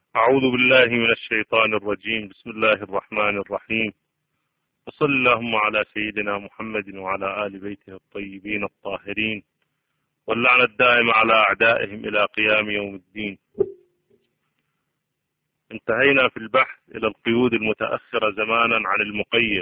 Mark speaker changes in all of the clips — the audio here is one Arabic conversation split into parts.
Speaker 1: أعوذ بالله من الشيطان الرجيم. بسم الله الرحمن الرحيم. وصل اللهم على سيدنا محمد وعلى آل بيته الطيبين الطاهرين، واللعنة الدائمة على أعدائهم إلى قيام يوم الدين. انتهينا في البحث إلى القيود المتأخرة زمانا عن المقيد.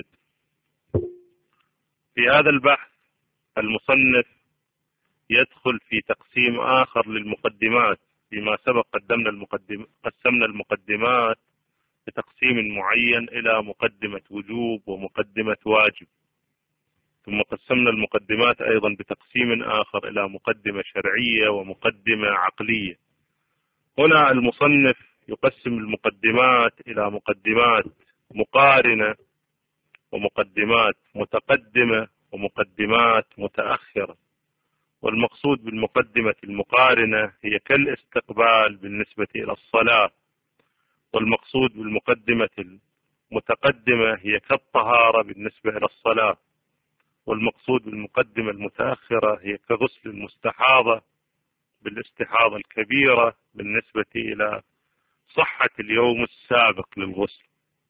Speaker 1: في هذا البحث المصنف يدخل في تقسيم آخر للمقدمات. فيما سبق قسمنا المقدمات بتقسيم معين إلى مقدمة وجوب ومقدمة واجب، ثم قسمنا المقدمات أيضا بتقسيم آخر إلى مقدمة شرعية ومقدمة عقلية. هنا المصنف يقسم المقدمات إلى مقدمات مقارنة ومقدمات متقدمة ومقدمات متأخرة. والمقصود بالمقدمة المقارنة هي كالاستقبال بالنسبة إلى الصلاة، والمقصود بالمقدمة المتقدمة هي كالطهارة بالنسبة إلى الصلاة، والمقصود بالمقدمة المتأخرة هي كغسل المستحاضة بالاستحاضة الكبيرة بالنسبة إلى صحة اليوم السابق للغسل.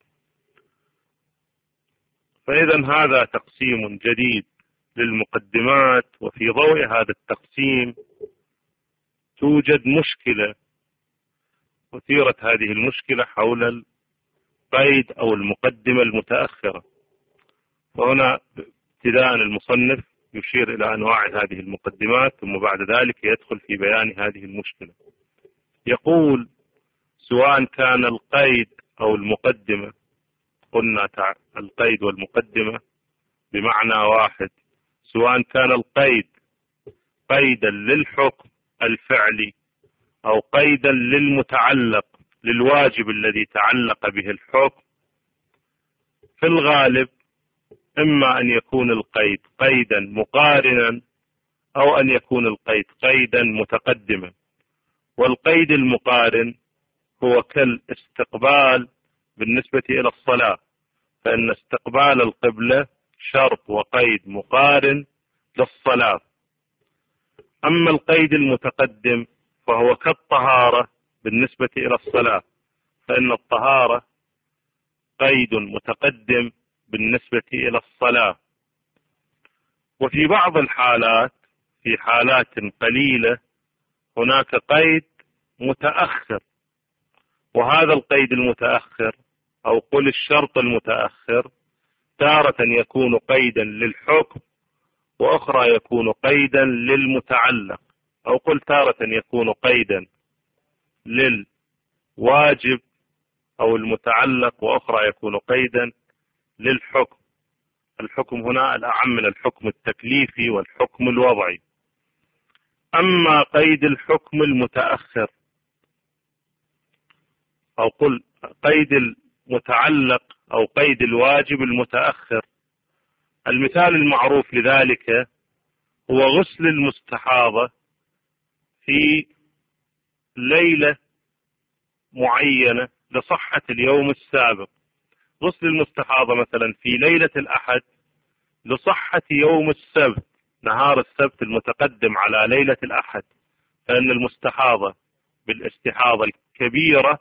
Speaker 1: فإذا هذا تقسيم جديد للمقدمات، وفي ضوء هذا التقسيم توجد مشكلة، وثيرة هذه المشكلة حول القيد أو المقدمة المتأخرة. فهنا ابتداء المصنف يشير إلى أنواع هذه المقدمات، ثم بعد ذلك يدخل في بيان هذه المشكلة. يقول: سواء كان القيد أو المقدمة، قلنا القيد والمقدمة بمعنى واحد، سواء كان القيد قيدا للحكم الفعلي أو قيدا للمتعلق للواجب الذي تعلق به الحكم، في الغالب إما أن يكون القيد قيدا مقارنا أو أن يكون القيد قيدا متقدما. والقيد المقارن هو كالاستقبال بالنسبة إلى الصلاة، فإن استقبال القبلة شرط وقيد مقارن للصلاة. أما القيد المتقدم فهو كالطهارة بالنسبة إلى الصلاة، فإن الطهارة قيد متقدم بالنسبة إلى الصلاة. وفي بعض الحالات، في حالات قليلة، هناك قيد متأخر، وهذا القيد المتأخر أو قل الشرط المتأخر تارة يكون قيدا للحكم، وأخرى يكون قيدا للمتعلق، أو قل تارة يكون قيدا للواجب أو المتعلق، وأخرى يكون قيدا للحكم. الحكم هنا الأعم من الحكم التكليفي والحكم الوضعي. أما قيد الحكم المتأخر أو قل قيد المتعلق أو قيد الواجب المتأخر، المثال المعروف لذلك هو غسل المستحاضة في ليلة معينة لصحة اليوم السابق. غسل المستحاضة مثلا في ليلة الأحد لصحة يوم السبت، نهار السبت المتقدم على ليلة الأحد، فإن المستحاضة بالاستحاضة الكبيرة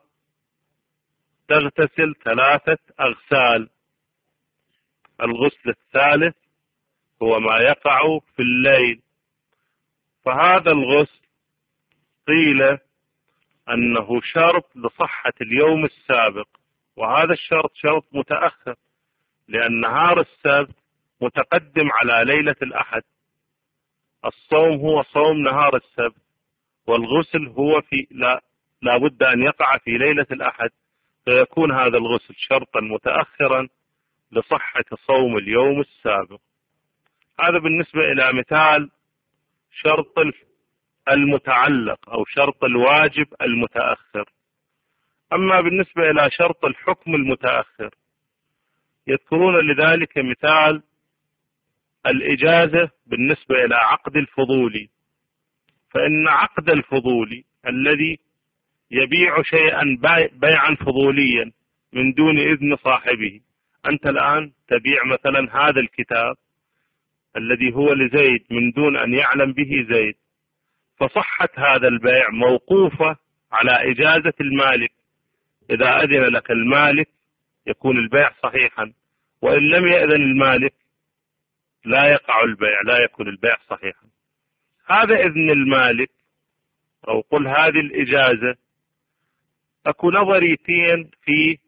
Speaker 1: تغتسل 3 أغسال. الغسل الثالث هو ما يقع في الليل، فهذا الغسل قيل أنه شرط لصحة اليوم السابق، وهذا الشرط شرط متأخر، لأن نهار السبت متقدم على ليلة الأحد. الصوم هو صوم نهار السبت، والغسل هو لا بد أن يقع في ليلة الأحد، فيكون هذا الغسل شرطا متأخرا لصحة صوم اليوم السابق. هذا بالنسبة إلى مثال شرط المتعلق أو شرط الواجب المتأخر. أما بالنسبة إلى شرط الحكم المتأخر، يذكرون لذلك مثال الإجازة بالنسبة إلى عقد الفضولي. فإن عقد الفضولي الذي يبيع شيئا بيعا فضوليا من دون إذن صاحبه، أنت الآن تبيع مثلا هذا الكتاب الذي هو لزيد من دون أن يعلم به زيد، فصحة هذا البيع موقوفة على إجازة المالك، إذا أذن لك المالك يكون البيع صحيحا، وإن لم يأذن المالك لا يقع البيع، لا يكون البيع صحيحا. هذا إذن المالك، أو قل هذه الإجازة. أكو نظريتين في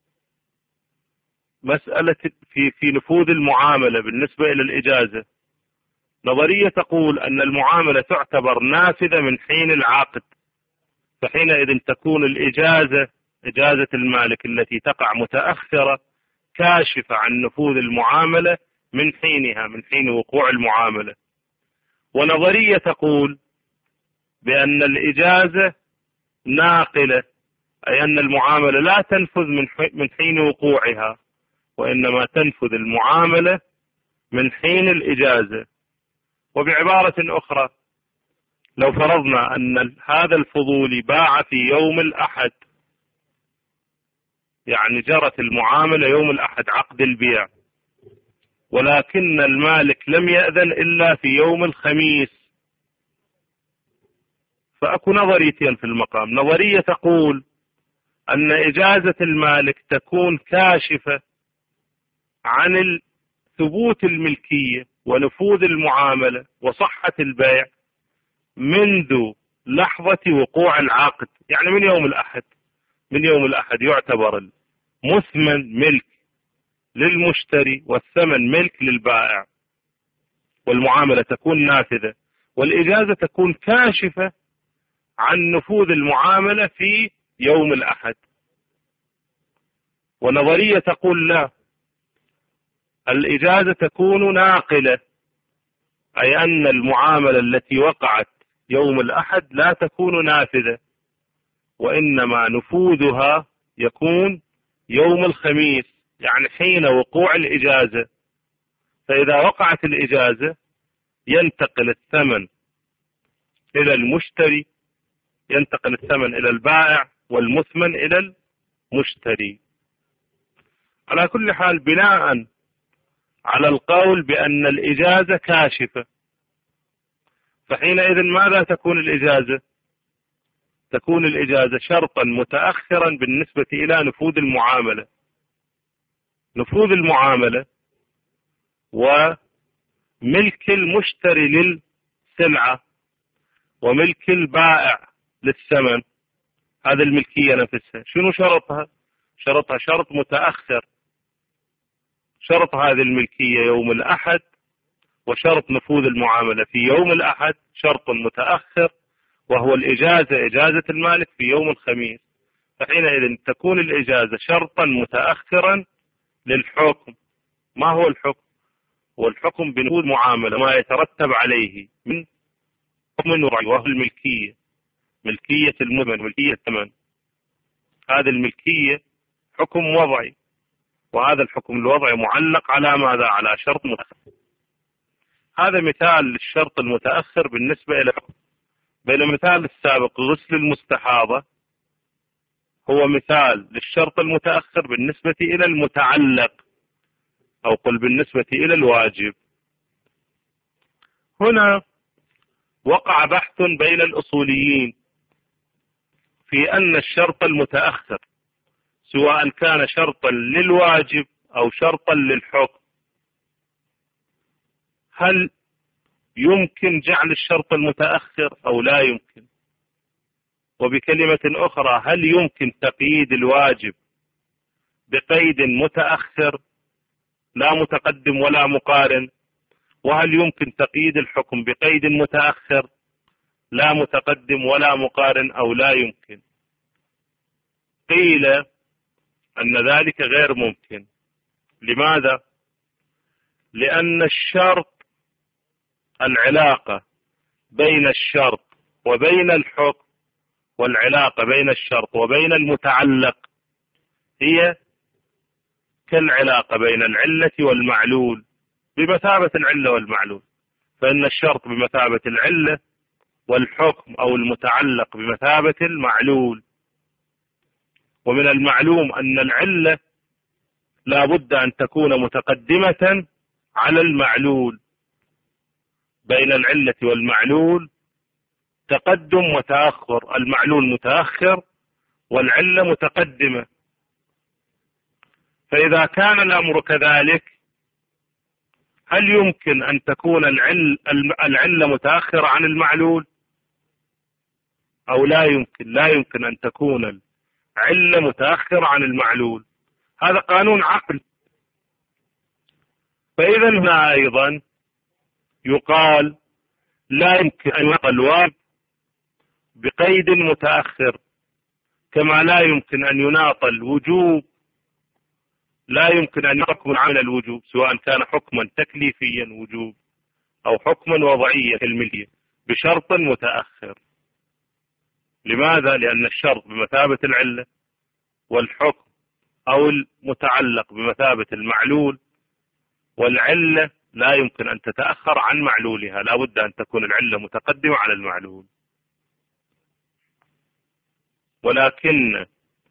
Speaker 1: مسألة في نفوذ المعاملة بالنسبة إلى الإجازة. نظرية تقول أن المعاملة تعتبر نافذة من حين العقد، فحينئذ تكون الإجازة، إجازة المالك التي تقع متأخرة، كاشفة عن نفوذ المعاملة من حينها، من حين وقوع المعاملة. ونظرية تقول بأن الإجازة ناقلة، أي أن المعاملة لا تنفذ من حين وقوعها، وإنما تنفذ المعاملة من حين الإجازة. وبعبارة أخرى، لو فرضنا أن هذا الفضولي باع في يوم الأحد، يعني جرت المعاملة يوم الأحد عقد البيع، ولكن المالك لم يأذن إلا في يوم الخميس، فأكو نظريتين في المقام. نظرية تقول أن إجازة المالك تكون كاشفة عن ثبوت الملكية ونفوذ المعاملة وصحة البيع منذ لحظة وقوع العقد، يعني من يوم الأحد. من يوم الأحد يعتبر المثمن ملك للمشتري والثمن ملك للبائع، والمعاملة تكون نافذة، والإجازة تكون كاشفة عن نفوذ المعاملة في يوم الأحد. ونظرية تقول لا، الإجازة تكون ناقلة، أي أن المعاملة التي وقعت يوم الأحد لا تكون نافذة، وإنما نفوذها يكون يوم الخميس، يعني حين وقوع الإجازة. فإذا وقعت الإجازة ينتقل الثمن إلى المشتري، ينتقل الثمن إلى البائع، والمثمن إلى المشتري. على كل حال، بناء على القول بأن الإجازة كاشفة، فحينئذ ماذا تكون الإجازة؟ تكون الإجازة شرطا متأخرا بالنسبة إلى نفوذ المعاملة. نفوذ المعاملة وملك المشتري للسلعة وملك البائع للثمن، هذا الملكية نفسها شنو شرطها؟ شرطها شرط متأخر. شرط هذه الملكية يوم الأحد، وشرط نفوذ المعاملة في يوم الأحد شرط متأخر، وهو الإجازة، إجازة المالك في يوم الخميس. فحينئذ تكون الإجازة شرطا متأخرا للحكم. ما هو الحكم؟ والحكم بنفوذ معاملة ما يترتب عليه من حكم وهو الملكية، ملكية المثمن، ملكية الثمن. هذه الملكية حكم وضعي، وهذا الحكم الوضعي معلق على ماذا؟ على شرط متأخر. هذا مثال للشرط المتأخر بالنسبة إلى الحكم. بين المثال السابق غسل المستحاضة هو مثال للشرط المتأخر بالنسبة إلى المتعلق، أو قل بالنسبة إلى الواجب. هنا وقع بحث بين الأصوليين في أن الشرط المتأخر سواء كان شرطا للواجب أو شرطا للحكم، هل يمكن جعل الشرط المتأخر أو لا يمكن؟ وبكلمة أخرى، هل يمكن تقييد الواجب بقيد متأخر لا متقدم ولا مقارن؟ وهل يمكن تقييد الحكم بقيد متأخر لا متقدم ولا مقارن أو لا يمكن؟ قيل أن ذلك غير ممكن. لماذا؟ لأن الشرط، العلاقة بين الشرط وبين الحكم، والعلاقة بين الشرط وبين المتعلق هي كالعلاقة بين العلة والمعلول، بمثابة العلة والمعلول. فإن الشرط بمثابة العلة، والحكم أو المتعلق بمثابة المعلول. ومن المعلوم أن العلة لا بد أن تكون متقدمة على المعلول. بين العلة والمعلول تقدم وتأخر، المعلول متأخر والعلة متقدمة. فإذا كان الأمر كذلك هل يمكن أن تكون العلة متأخرة عن المعلول أو لا يمكن؟ لا يمكن أن تكون العلة متأخرة عن المعلول. هذا قانون عقل. فإذا هنا أيضا يقال لا يمكن أن يقل الواجب بقيد متأخر، كما لا يمكن أن يناط الوجوب، لا يمكن أن يحكم عمل الوجوب سواء كان حكما تكليفيا وجوب أو حكما وضعيا كالملكية بشرط متأخر. لماذا؟ لأن الشرط بمثابة العلة، والحكم أو المتعلق بمثابة المعلول، والعلة لا يمكن أن تتأخر عن معلولها، لا بد أن تكون العلة متقدمة على المعلول. ولكن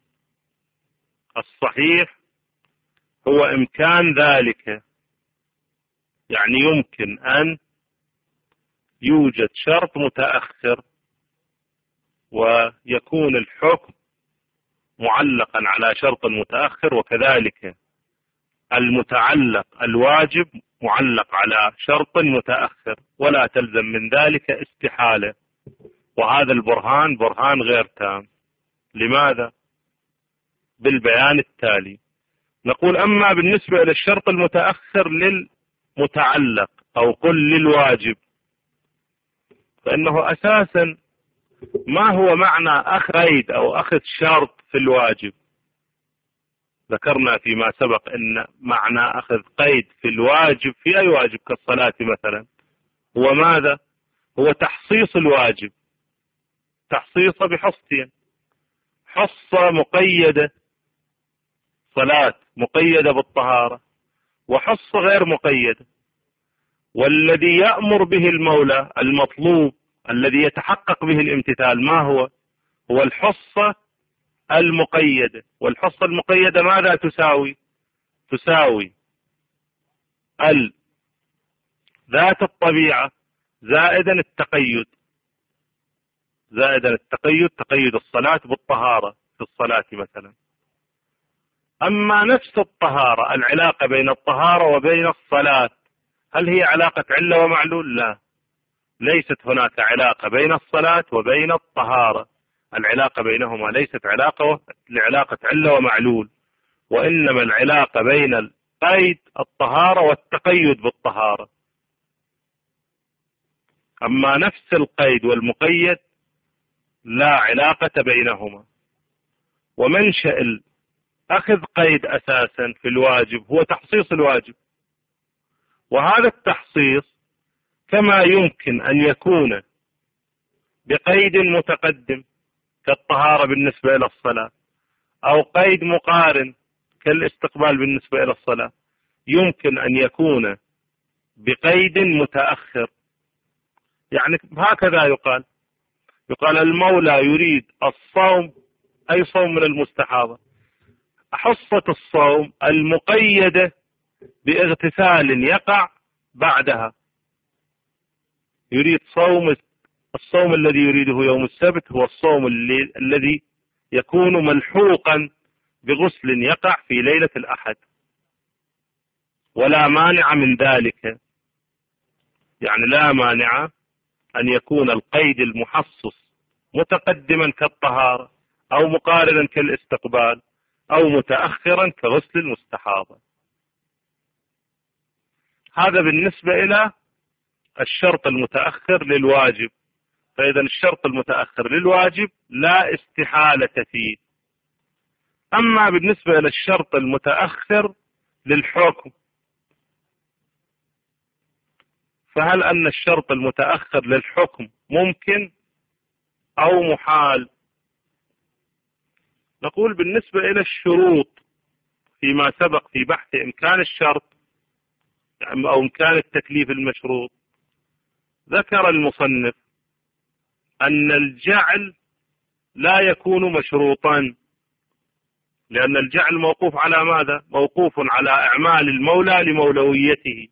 Speaker 1: الصحيح هو إمكان ذلك، يعني يمكن أن يوجد شرط متأخر ويكون الحكم معلقا على شرط متأخر، وكذلك المتعلق الواجب معلق على شرط متأخر، ولا تلزم من ذلك استحالة. وهذا البرهان برهان غير تام. لماذا؟ بالبيان التالي. نقول أما بالنسبة إلى الشرط المتأخر للمتعلق أو قل للواجب، فإنه أساسا ما هو معنى أخذ قيد أو أخذ شرط في الواجب؟ ذكرنا فيما سبق أن معنى أخذ قيد في الواجب في أي واجب كالصلاة مثلا هو ماذا؟ هو تحصيص الواجب، تحصيص بحصتين: حصة مقيدة صلاة مقيدة بالطهارة، وحصة غير مقيدة. والذي يأمر به المولى المطلوب الذي يتحقق به الامتثال ما هو؟ هو الحصة المقيدة. والحصة المقيدة ماذا تساوي؟ تساوي ذات الطبيعة زائدا التقيد، تقيد الصلاة بالطهارة في الصلاة مثلا. أما نفس الطهارة، العلاقة بين الطهارة وبين الصلاة هل هي علاقة علة ومعلول؟ لا، ليست هناك علاقة بين الصلاة وبين الطهارة. العلاقة بينهما ليست علاقة علة ومعلول، وإنما العلاقة بين القيد الطهارة والتقيد بالطهارة. أما نفس القيد والمقيد لا علاقة بينهما. ومنشأ أخذ قيد أساسا في الواجب هو تحصيص الواجب، وهذا التحصيص كما يمكن أن يكون بقيد متقدم كالطهارة بالنسبة إلى الصلاة، أو قيد مقارن كالاستقبال بالنسبة إلى الصلاة، يمكن أن يكون بقيد متأخر. يعني هكذا يقال المولى يريد الصوم، أي صوم من المستحاضة، حصة الصوم المقيدة باغتسال يقع بعدها. يريد الصوم الذي يريده يوم السبت هو الصوم الذي يكون ملحوقا بغسل يقع في ليلة الأحد، ولا مانع من ذلك. يعني لا مانع أن يكون القيد المحصص متقدما كالطهارة، أو مقارنا كالاستقبال، أو متأخرا كغسل المستحاضة. هذا بالنسبة إلى الشرط المتأخر للواجب. فإذا الشرط المتأخر للواجب لا استحالة فيه. أما بالنسبة إلى الشرط المتأخر للحكم، فهل أن الشرط المتأخر للحكم ممكن أو محال؟ نقول بالنسبة إلى الشروط فيما سبق في بحث إمكان الشرط أو إمكان التكليف المشروط، ذكر المصنف أن الجعل لا يكون مشروطا، لأن الجعل موقوف على ماذا؟ موقوف على أعمال المولى لمولويته،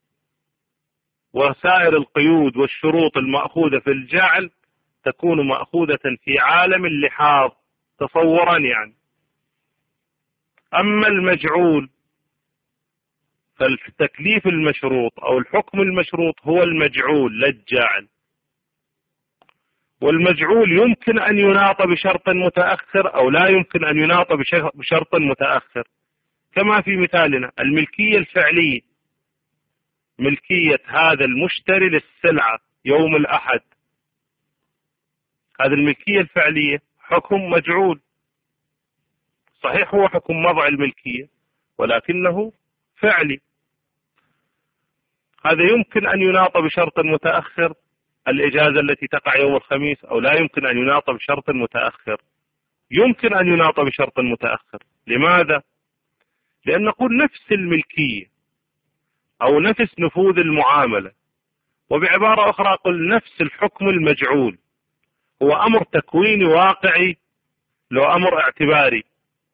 Speaker 1: وسائر القيود والشروط المأخوذة في الجعل تكون مأخوذة في عالم اللحاظ تصورا يعني. أما المجعول فالتكليف المشروط أو الحكم المشروط هو المجعول لا الجاعل. والمجعول يمكن أن يناط بشرط متأخر أو لا يمكن أن يناط بشرط متأخر، كما في مثالنا الملكية الفعلية، ملكية هذا المشتري للسلعة يوم الأحد، هذه الملكية الفعلية حكم مجعول، صحيح هو حكم مضع الملكية ولكنه فعلي. هذا يمكن أن يناط بشرط متأخر، الإجازة التي تقع يوم الخميس، أو لا يمكن أن يناط بشرط متأخر. يمكن أن يناط بشرط متأخر. لماذا؟ لأن نقول نفس الملكية أو نفس نفوذ المعاملة، وبعبارة أخرى قل نفس الحكم المجعول هو أمر تكويني واقعي لو أمر اعتباري.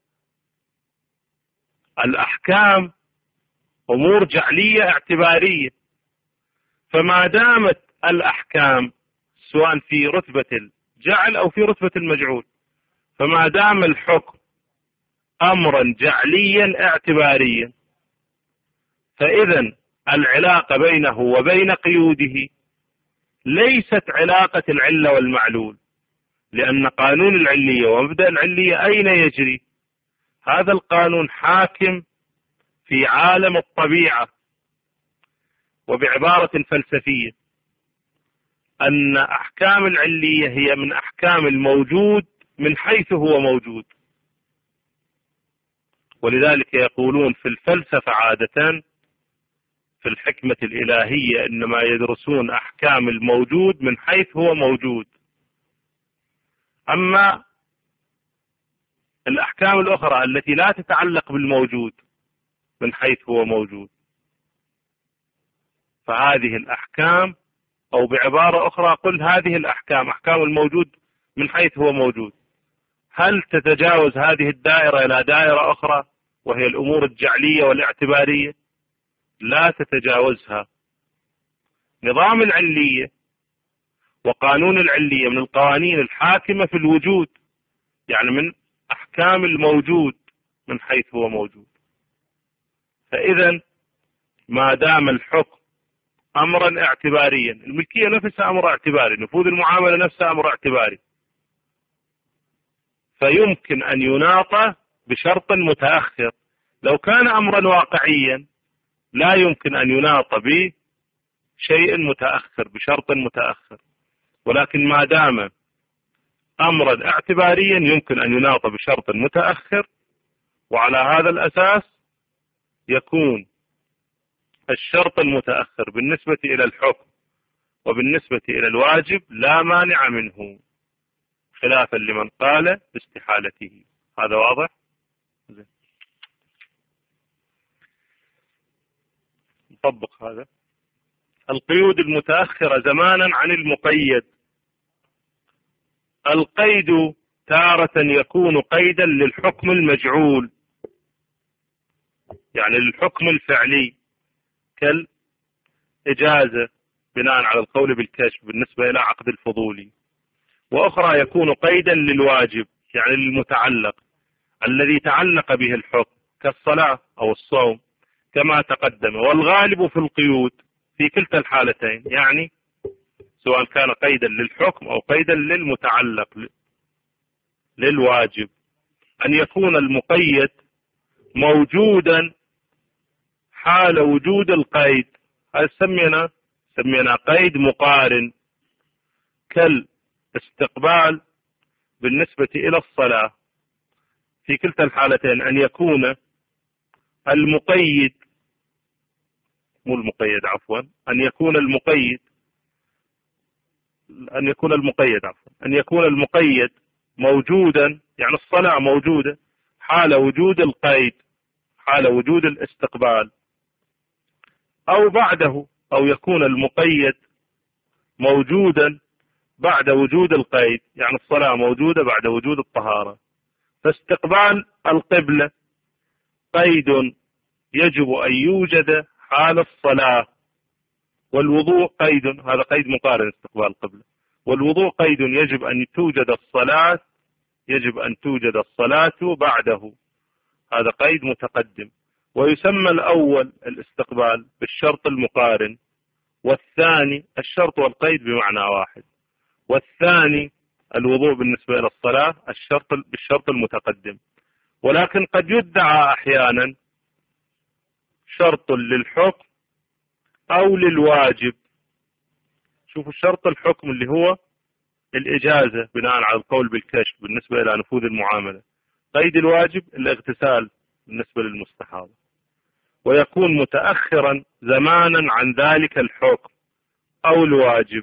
Speaker 1: الأحكام أمور جعلية اعتبارية، فما دامت الأحكام سواء في رتبة الجعل أو في رتبة المجعول، فما دام الحكم أمرا جعليا اعتباريا، فإذا العلاقة بينه وبين قيوده ليست علاقة العلة والمعلول، لأن قانون العلية ومبدأ العلية أين يجري؟ هذا القانون حاكم في عالم الطبيعة. وبعبارة فلسفية أن أحكام العلية هي من أحكام الموجود من حيث هو موجود. ولذلك يقولون في الفلسفة عادة في الحكمة الإلهية إنما يدرسون أحكام الموجود من حيث هو موجود. أما الأحكام الأخرى التي لا تتعلق بالموجود من حيث هو موجود، فهذه الأحكام، أو بعبارة أخرى قل هذه الأحكام أحكام الموجود من حيث هو موجود، هل تتجاوز هذه الدائرة إلى دائرة أخرى وهي الأمور الجعلية والاعتبارية؟ لا تتجاوزها. نظام العلية وقانون العلية من القوانين الحاكمة في الوجود، يعني من أحكام الموجود من حيث هو موجود. فإذا ما دام الحكم أمرا اعتباريا، الملكية نفسها أمر اعتباري، نفوذ المعاملة نفسها أمر اعتباري، فيمكن أن يناط بشرط متأخر. لو كان أمرا واقعيا لا يمكن أن يناط بشيء متأخر بشرط متأخر، ولكن ما دام أمرا اعتباريا يمكن أن يناط بشرط متأخر، وعلى هذا الأساس يكون الشرط المتأخر بالنسبة إلى الحكم وبالنسبة إلى الواجب لا مانع منه، خلافا لمن قال باستحالته. هذا واضح؟ نطبق هذا. القيود المتأخرة زمانا عن المقيد. القيد تارة يكون قيدا للحكم المجعول، يعني للحكم الفعلي كالإجازة بناء على القول بالكشف بالنسبة إلى عقد الفضولي، وأخرى يكون قيدا للواجب يعني للمتعلق الذي تعلق به الحكم كالصلاة أو الصوم كما تقدم. والغالب في القيود في كلتا الحالتين، يعني سواء كان قيدا للحكم أو قيدا للمتعلق للواجب، أن يكون المقيد موجودا حال وجود القيد. هذا سمينا قيد مقارن، كالاستقبال بالنسبة إلى الصلاة. في كلتا الحالتين أن يكون المقيد أن يكون المقيد موجودا، يعني الصلاة موجودة حال وجود القيد، حال وجود الاستقبال، أو بعده، أو يكون المقيد موجودا بعد وجود القيد، يعني الصلاة موجودة بعد وجود الطهارة. فاستقبال القبلة قيد يجب أن يوجد حال الصلاة، والوضوء قيد، هذا قيد مقارن استقبال القبلة، والوضوء قيد يجب أن توجد الصلاة يجب أن توجد الصلاة بعده، هذا قيد متقدم. ويسمى الأول الاستقبال بالشرط المقارن، والثاني الشرط والقيد بمعنى واحد، والثاني الوضوء بالنسبة إلى الصلاة بالشرط المتقدم. ولكن قد يدعى أحيانا شرط للحكم أو للواجب. شوفوا الشرط الحكم اللي هو الإجازة بناء على القول بالكشف بالنسبة إلى نفوذ المعاملة، قيد الواجب الاغتسال بالنسبة للمستحاضة، ويكون متأخرا زمانا عن ذلك الحكم أو الواجب.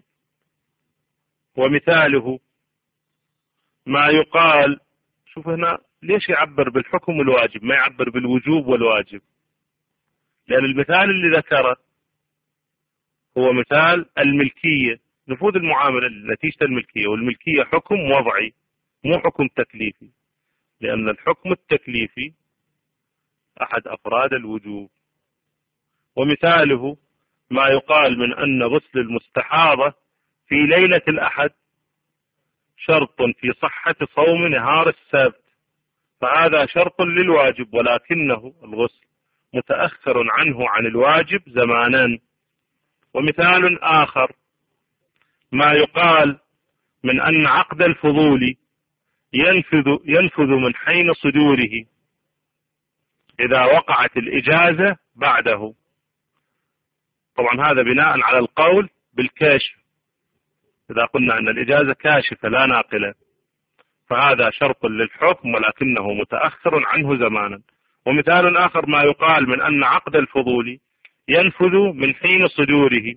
Speaker 1: ومثاله ما يقال، شوف هنا ليش يعبر بالحكم والواجب ما يعبر بالوجوب والواجب؟ لأن المثال اللي ذكره هو مثال الملكية، نفوذ المعاملة نتيجة الملكية، والملكية حكم وضعي مو حكم تكليفي، لأن الحكم التكليفي أحد أفراد الوجوب. ومثاله ما يقال من أن غسل المستحاضة في ليلة الأحد شرط في صحة صوم نهار السبت، فهذا شرط للواجب ولكنه الغسل متأخر عنه عن الواجب زمانا. ومثال آخر ما يقال من أن عقد الفضول ينفذ من حين صدوره إذا وقعت الإجازة بعده. طبعا هذا بناء على القول بالكاشف، إذا قلنا أن الإجازة كاشفة لا ناقلة، فهذا شرط للحكم ولكنه متأخر عنه زمانا. ومثال آخر ما يقال من أن عقد الفضول ينفذ من حين صدوره،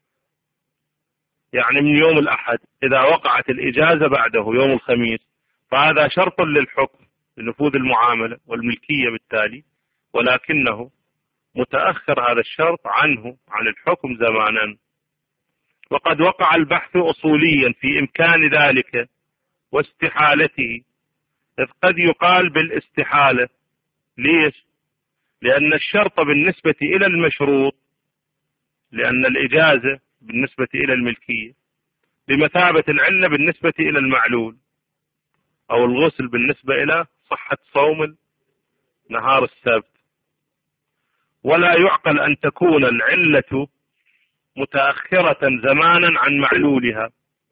Speaker 1: يعني من يوم الأحد إذا وقعت الإجازة بعده يوم الخميس، فهذا شرط للحكم لنفوذ المعاملة والملكية بالتالي، ولكنه متأخر هذا الشرط عنه عن الحكم زمانا. وقد وقع البحث أصوليا في إمكان ذلك واستحالته، إذ قد يقال بالاستحالة. ليش؟ لأن الشرط بالنسبة إلى المشروط، لأن الإجازة بالنسبة إلى الملكية بمثابة العلة بالنسبة إلى المعلول، أو الغسل بالنسبة إلى صحة صوم نهار السبت. ولا يعقل أن تكون العلة متأخرة زمانا عن معلولها،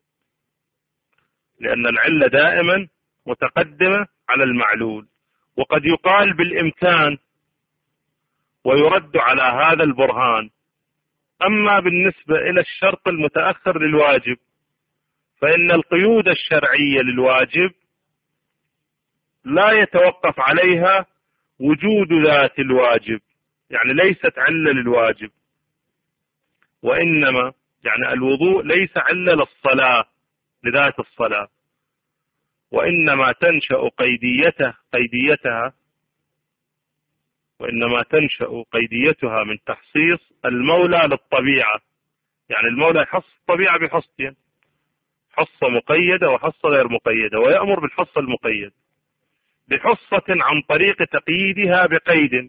Speaker 1: لأن العلة دائما متقدمة على المعلول. وقد يقال بالإمكان ويرد على هذا البرهان. أما بالنسبة إلى الشرط المتأخر للواجب فإن القيود الشرعية للواجب لا يتوقف عليها وجود ذات الواجب، يعني ليست علة للواجب، وإنما يعني الوضوء ليس علة للصلاة لذات الصلاة، وإنما تنشأ قيديتها من تخصيص المولى للطبيعة. يعني المولى يحص الطبيعة بحصتين، حصة مقيدة وحصة غير مقيدة، ويأمر بالحصة المقيدة بحصة عن طريق تقييدها بقيد،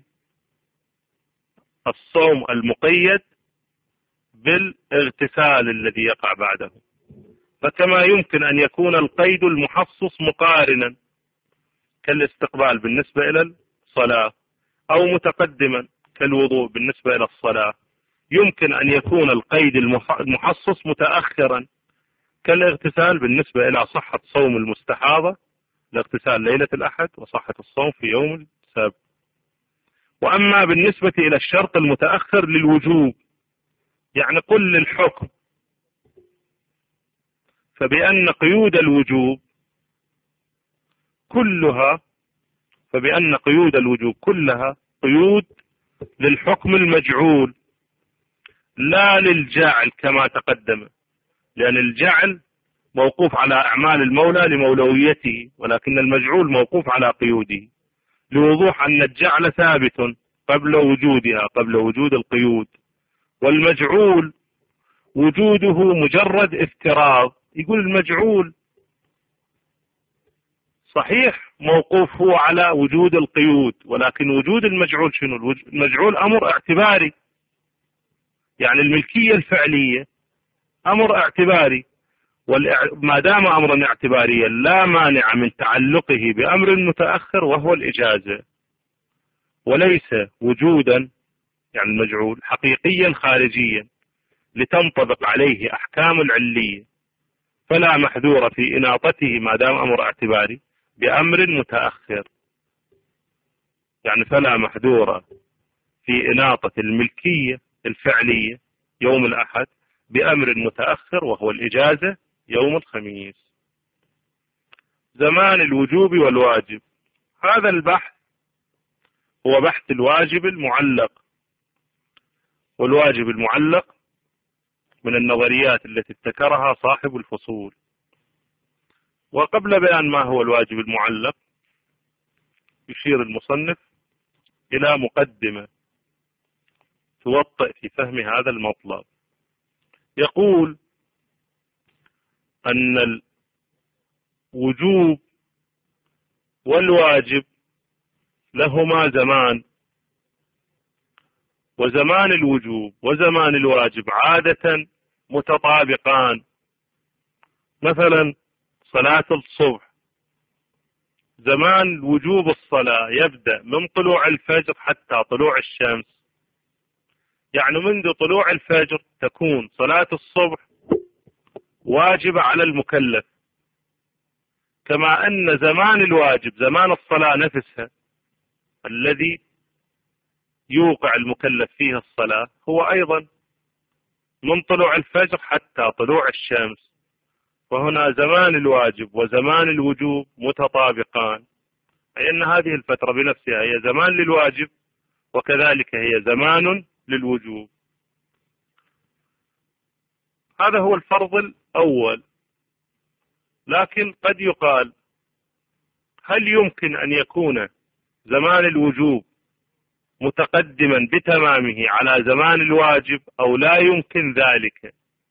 Speaker 1: الصوم المقيد بالاغتسال الذي يقع بعده. فكما يمكن أن يكون القيد المحصص مقارنا كالاستقبال بالنسبة إلى الصلاة، أو متقدما كالوضوء بالنسبة إلى الصلاة، يمكن أن يكون القيد المحصص متأخرا كالاغتسال بالنسبة إلى صحة صوم المستحاضة، الاغتسال ليلة الأحد، وصحة الصوم في يوم السبت. وأما بالنسبة إلى الشرط المتأخر للوجوب، يعني قل للحكم، فبأن قيود الوجوب كلها قيود للحكم المجعول لا للجعل كما تقدم، لأن الجعل موقوف على أعمال المولى لمولويته، ولكن المجعول موقوف على قيوده، لوضوح أن الجعل ثابت قبل وجود القيود، والمجعول وجوده مجرد افتراض. يقول المجعول صحيح موقوف هو على وجود القيود، ولكن وجود المجعول شنو؟ المجعول أمر اعتباري، يعني الملكية الفعلية أمر اعتباري، ما دام أمرا اعتباريا لا مانع من تعلقه بأمر متأخر وهو الإجازة، وليس وجودا يعني المجعول حقيقيا خارجيا لتنطبق عليه أحكام العلية، فلا محذور في إناطته ما دام أمر اعتباري بأمر متأخر. يعني فلا محذور في إناطة الملكية الفعلية يوم الأحد بأمر متأخر وهو الإجازة يوم الخميس. زمان الوجوب والواجب، هذا البحث هو بحث الواجب المعلق، والواجب المعلق من النظريات التي ابتكرها صاحب الفصول. وقبل بيان ما هو الواجب المعلق يشير المصنف إلى مقدمة توطئ في فهم هذا المطلب. يقول أن الوجوب والواجب لهما زمان، وزمان الوجوب وزمان الواجب عادة متطابقان. مثلا صلاة الصبح، زمان وجوب الصلاة يبدأ من طلوع الفجر حتى طلوع الشمس، يعني منذ طلوع الفجر تكون صلاة الصبح واجبة على المكلف، كما أن زمان الواجب زمان الصلاة نفسها الذي يوقع المكلف فيه الصلاة هو أيضا من طلوع الفجر حتى طلوع الشمس. وهنا زمان الواجب وزمان الوجوب متطابقان، أي أن هذه الفترة بنفسها هي زمان للواجب وكذلك هي زمان للوجوب. هذا هو الفرض الأول. لكن قد يقال هل يمكن أن يكون زمان الوجوب متقدما بتمامه على زمان الواجب أو لا يمكن ذلك؟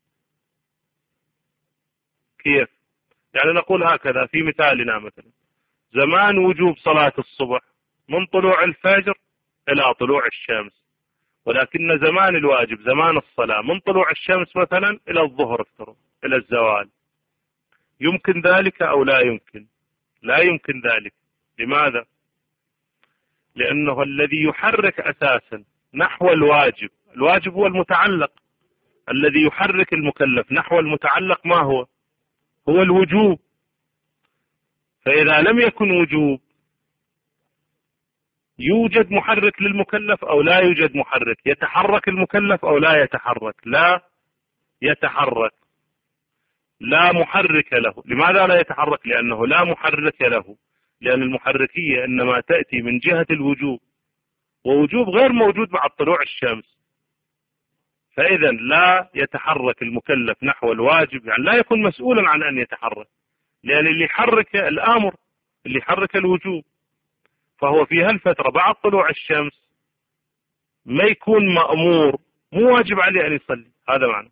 Speaker 1: كيف؟ يعني نقول هكذا في مثالنا، مثلا زمان وجوب صلاة الصبح من طلوع الفجر إلى طلوع الشمس، ولكن زمان الواجب زمان الصلاة من طلوع الشمس مثلا إلى الظهر افترض إلى الزوال. يمكن ذلك أو لا يمكن؟ لا يمكن ذلك. لماذا؟ لأنه الذي يحرك أساسا نحو الواجب، الواجب هو المتعلق، الذي يحرك المكلف نحو المتعلق ما هو؟ هو الوجوب. فإذا لم يكن وجوب يوجد محرك للمكلف أو لا يوجد محرك؟ يتحرك المكلف أو لا يتحرك؟ لا يتحرك، لا محرك له. لماذا لا يتحرك؟ لأنه لا محرك له، لأن المحركية إنما تأتي من جهة الوجوب، ووجوب غير موجود بعد طلوع الشمس. فإذا لا يتحرك المكلف نحو الواجب، يعني لا يكون مسؤولا عن أن يتحرك، لأن اللي يحرك الآمر، اللي يحرك الوجوب، فهو في هالفترة بعد طلوع الشمس ما يكون مأمور، مو واجب عليه أن يصلي. هذا معنى.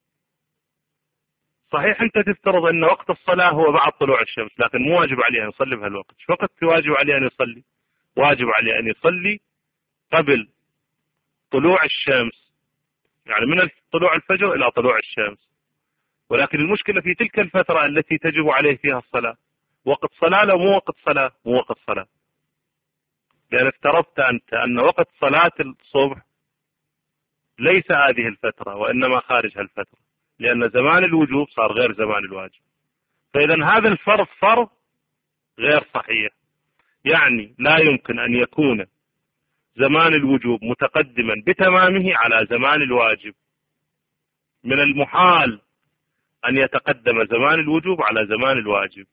Speaker 1: صحيح أنت تفترض أن وقت الصلاة هو بعد طلوع الشمس، لكن مو واجب عليه أن يصلي بهالوقت. شو وقت واجب عليه أن يصلي؟ واجب عليه أن يصلي قبل طلوع الشمس، يعني من طلوع الفجر إلى طلوع الشمس. ولكن المشكلة في تلك الفترة التي تجب عليه فيها الصلاة، وقت صلاة لو مو وقت صلاة؟ مو وقت صلاة، لأن افترضت أنت أن وقت صلاة الصبح ليس هذه الفترة وإنما خارج هالفترة، لأن زمان الوجوب صار غير زمان الواجب. فإذا هذا الفرض فرض غير صحيح. يعني لا يمكن أن يكون زمان الوجوب متقدما بتمامه على زمان الواجب. من المحال أن يتقدم زمان الوجوب على زمان الواجب.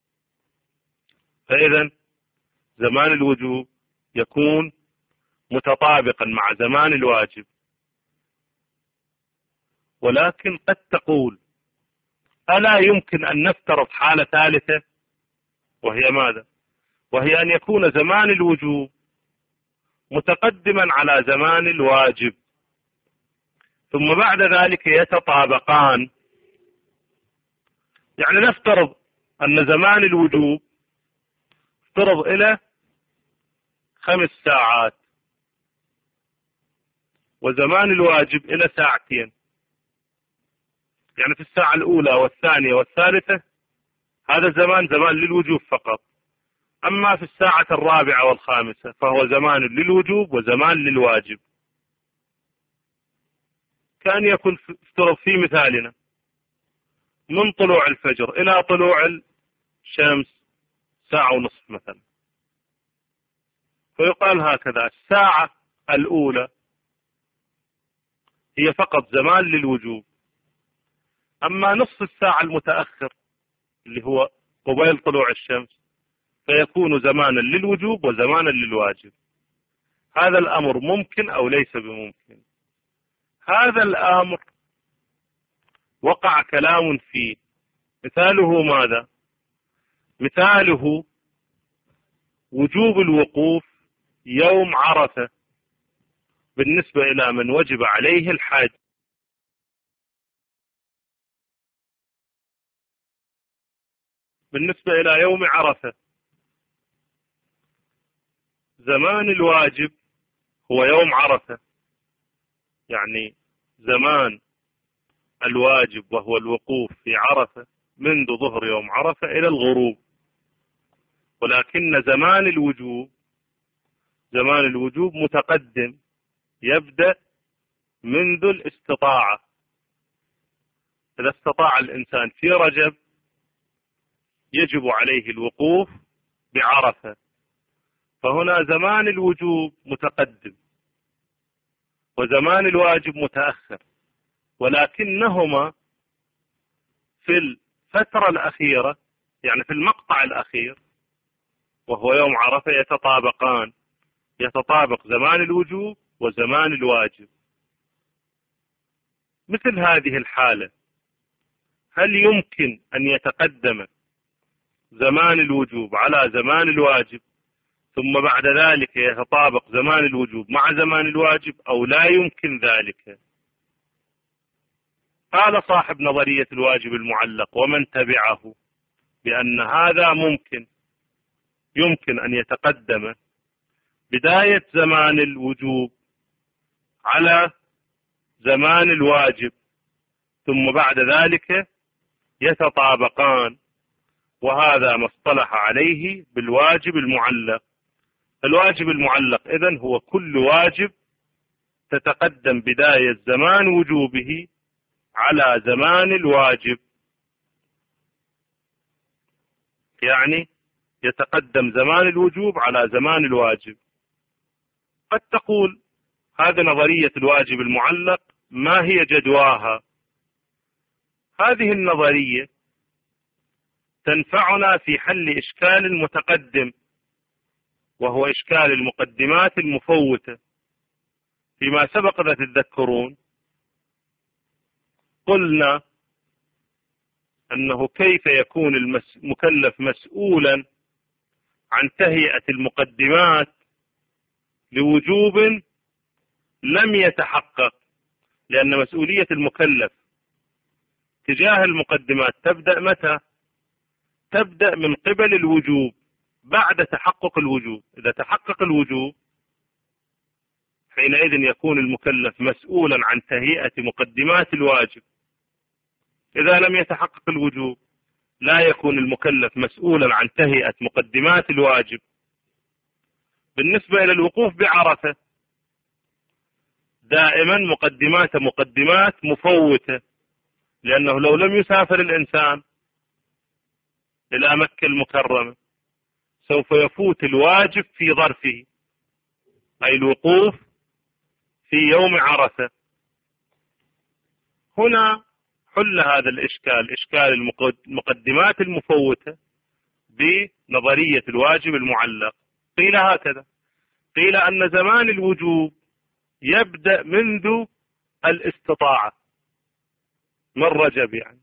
Speaker 1: فإذا زمان الوجوب يكون متطابقا مع زمان الواجب. ولكن قد تقول ألا يمكن أن نفترض حالة ثالثة، وهي ماذا؟ وهي أن يكون زمان الوجوب متقدما على زمان الواجب، ثم بعد ذلك يتطابقان. يعني نفترض أن زمان الوجوب افترض إلى 5 ساعات، وزمان الواجب إلى 2 ساعات. يعني في الساعة الأولى والثانية والثالثة هذا زمان للوجوب فقط. أما في الساعة الرابعة والخامسة فهو زمان للوجوب وزمان للواجب. كان يكون افترض في مثالنا من طلوع الفجر إلى طلوع الشمس ساعة ونصف مثلا، فيقال هكذا: الساعة الأولى هي فقط زمان للوجوب، أما نصف الساعة المتأخر اللي هو قبيل طلوع الشمس فيكون زمانا للوجوب وزمانا للواجب. هذا الأمر ممكن أو ليس بممكن؟ هذا الأمر وقع كلام فيه. مثاله ماذا؟ مثاله وجوب الوقوف يوم عرفة بالنسبة إلى من وجب عليه الحج. بالنسبة إلى يوم عرفة زمان الواجب هو يوم عرفة، يعني زمان الواجب وهو الوقوف في عرفة منذ ظهر يوم عرفة إلى الغروب، ولكن زمان الوجوب متقدم، يبدأ منذ الاستطاعة. إذا استطاع الإنسان في رجب يجب عليه الوقوف بعرفة، فهنا زمان الوجوب متقدم وزمان الواجب متأخر، ولكنهما في الفترة الأخيرة يعني في المقطع الأخير وهو يوم عرفة يتطابقان، يتطابق زمان الوجوب وزمان الواجب. مثل هذه الحالة هل يمكن أن يتقدم زمان الوجوب على زمان الواجب ثم بعد ذلك يتطابق زمان الوجوب مع زمان الواجب أو لا يمكن ذلك؟ قال صاحب نظرية الواجب المعلق ومن تبعه بأن هذا يمكن أن يتقدم بداية زمان الوجوب على زمان الواجب ثم بعد ذلك يتطابقان، وهذا ما اصطلح عليه بالواجب المعلق. الواجب المعلق إذن هو كل واجب تتقدم بداية زمان وجوبه على زمان الواجب، يعني يتقدم زمان الوجوب على زمان الواجب. قد تقول هذه نظرية الواجب المعلق، ما هي جدواها؟ هذه النظرية تنفعنا في حل إشكال متقدم، وهو إشكال المقدمات المفوتة. فيما سبق إذا تتذكرون قلنا أنه كيف يكون المكلف مسؤولا عن تهيئة المقدمات لوجوب لم يتحقق، لأن مسؤولية المكلف تجاه المقدمات تبدأ متى؟ تبدأ من قبل الوجوب بعد تحقق الوجوب. إذا تحقق الوجوب حينئذ يكون المكلف مسؤولا عن تهيئة مقدمات الواجب. إذا لم يتحقق الوجوب لا يكون المكلف مسؤولا عن تهيئة مقدمات الواجب. بالنسبة إلى الوقوف بعرفة دائما مقدمات مفوتة، لأنه لو لم يسافر الإنسان إلى مكة المكرمة سوف يفوت الواجب في ظرفه، أي الوقوف في يوم عرفة. هنا حل هذا الإشكال، إشكال المقدمات المفوتة، بنظرية الواجب المعلق. قيل هكذا، قيل أن زمان الوجوب يبدأ منذ الاستطاعة من رجب يعني،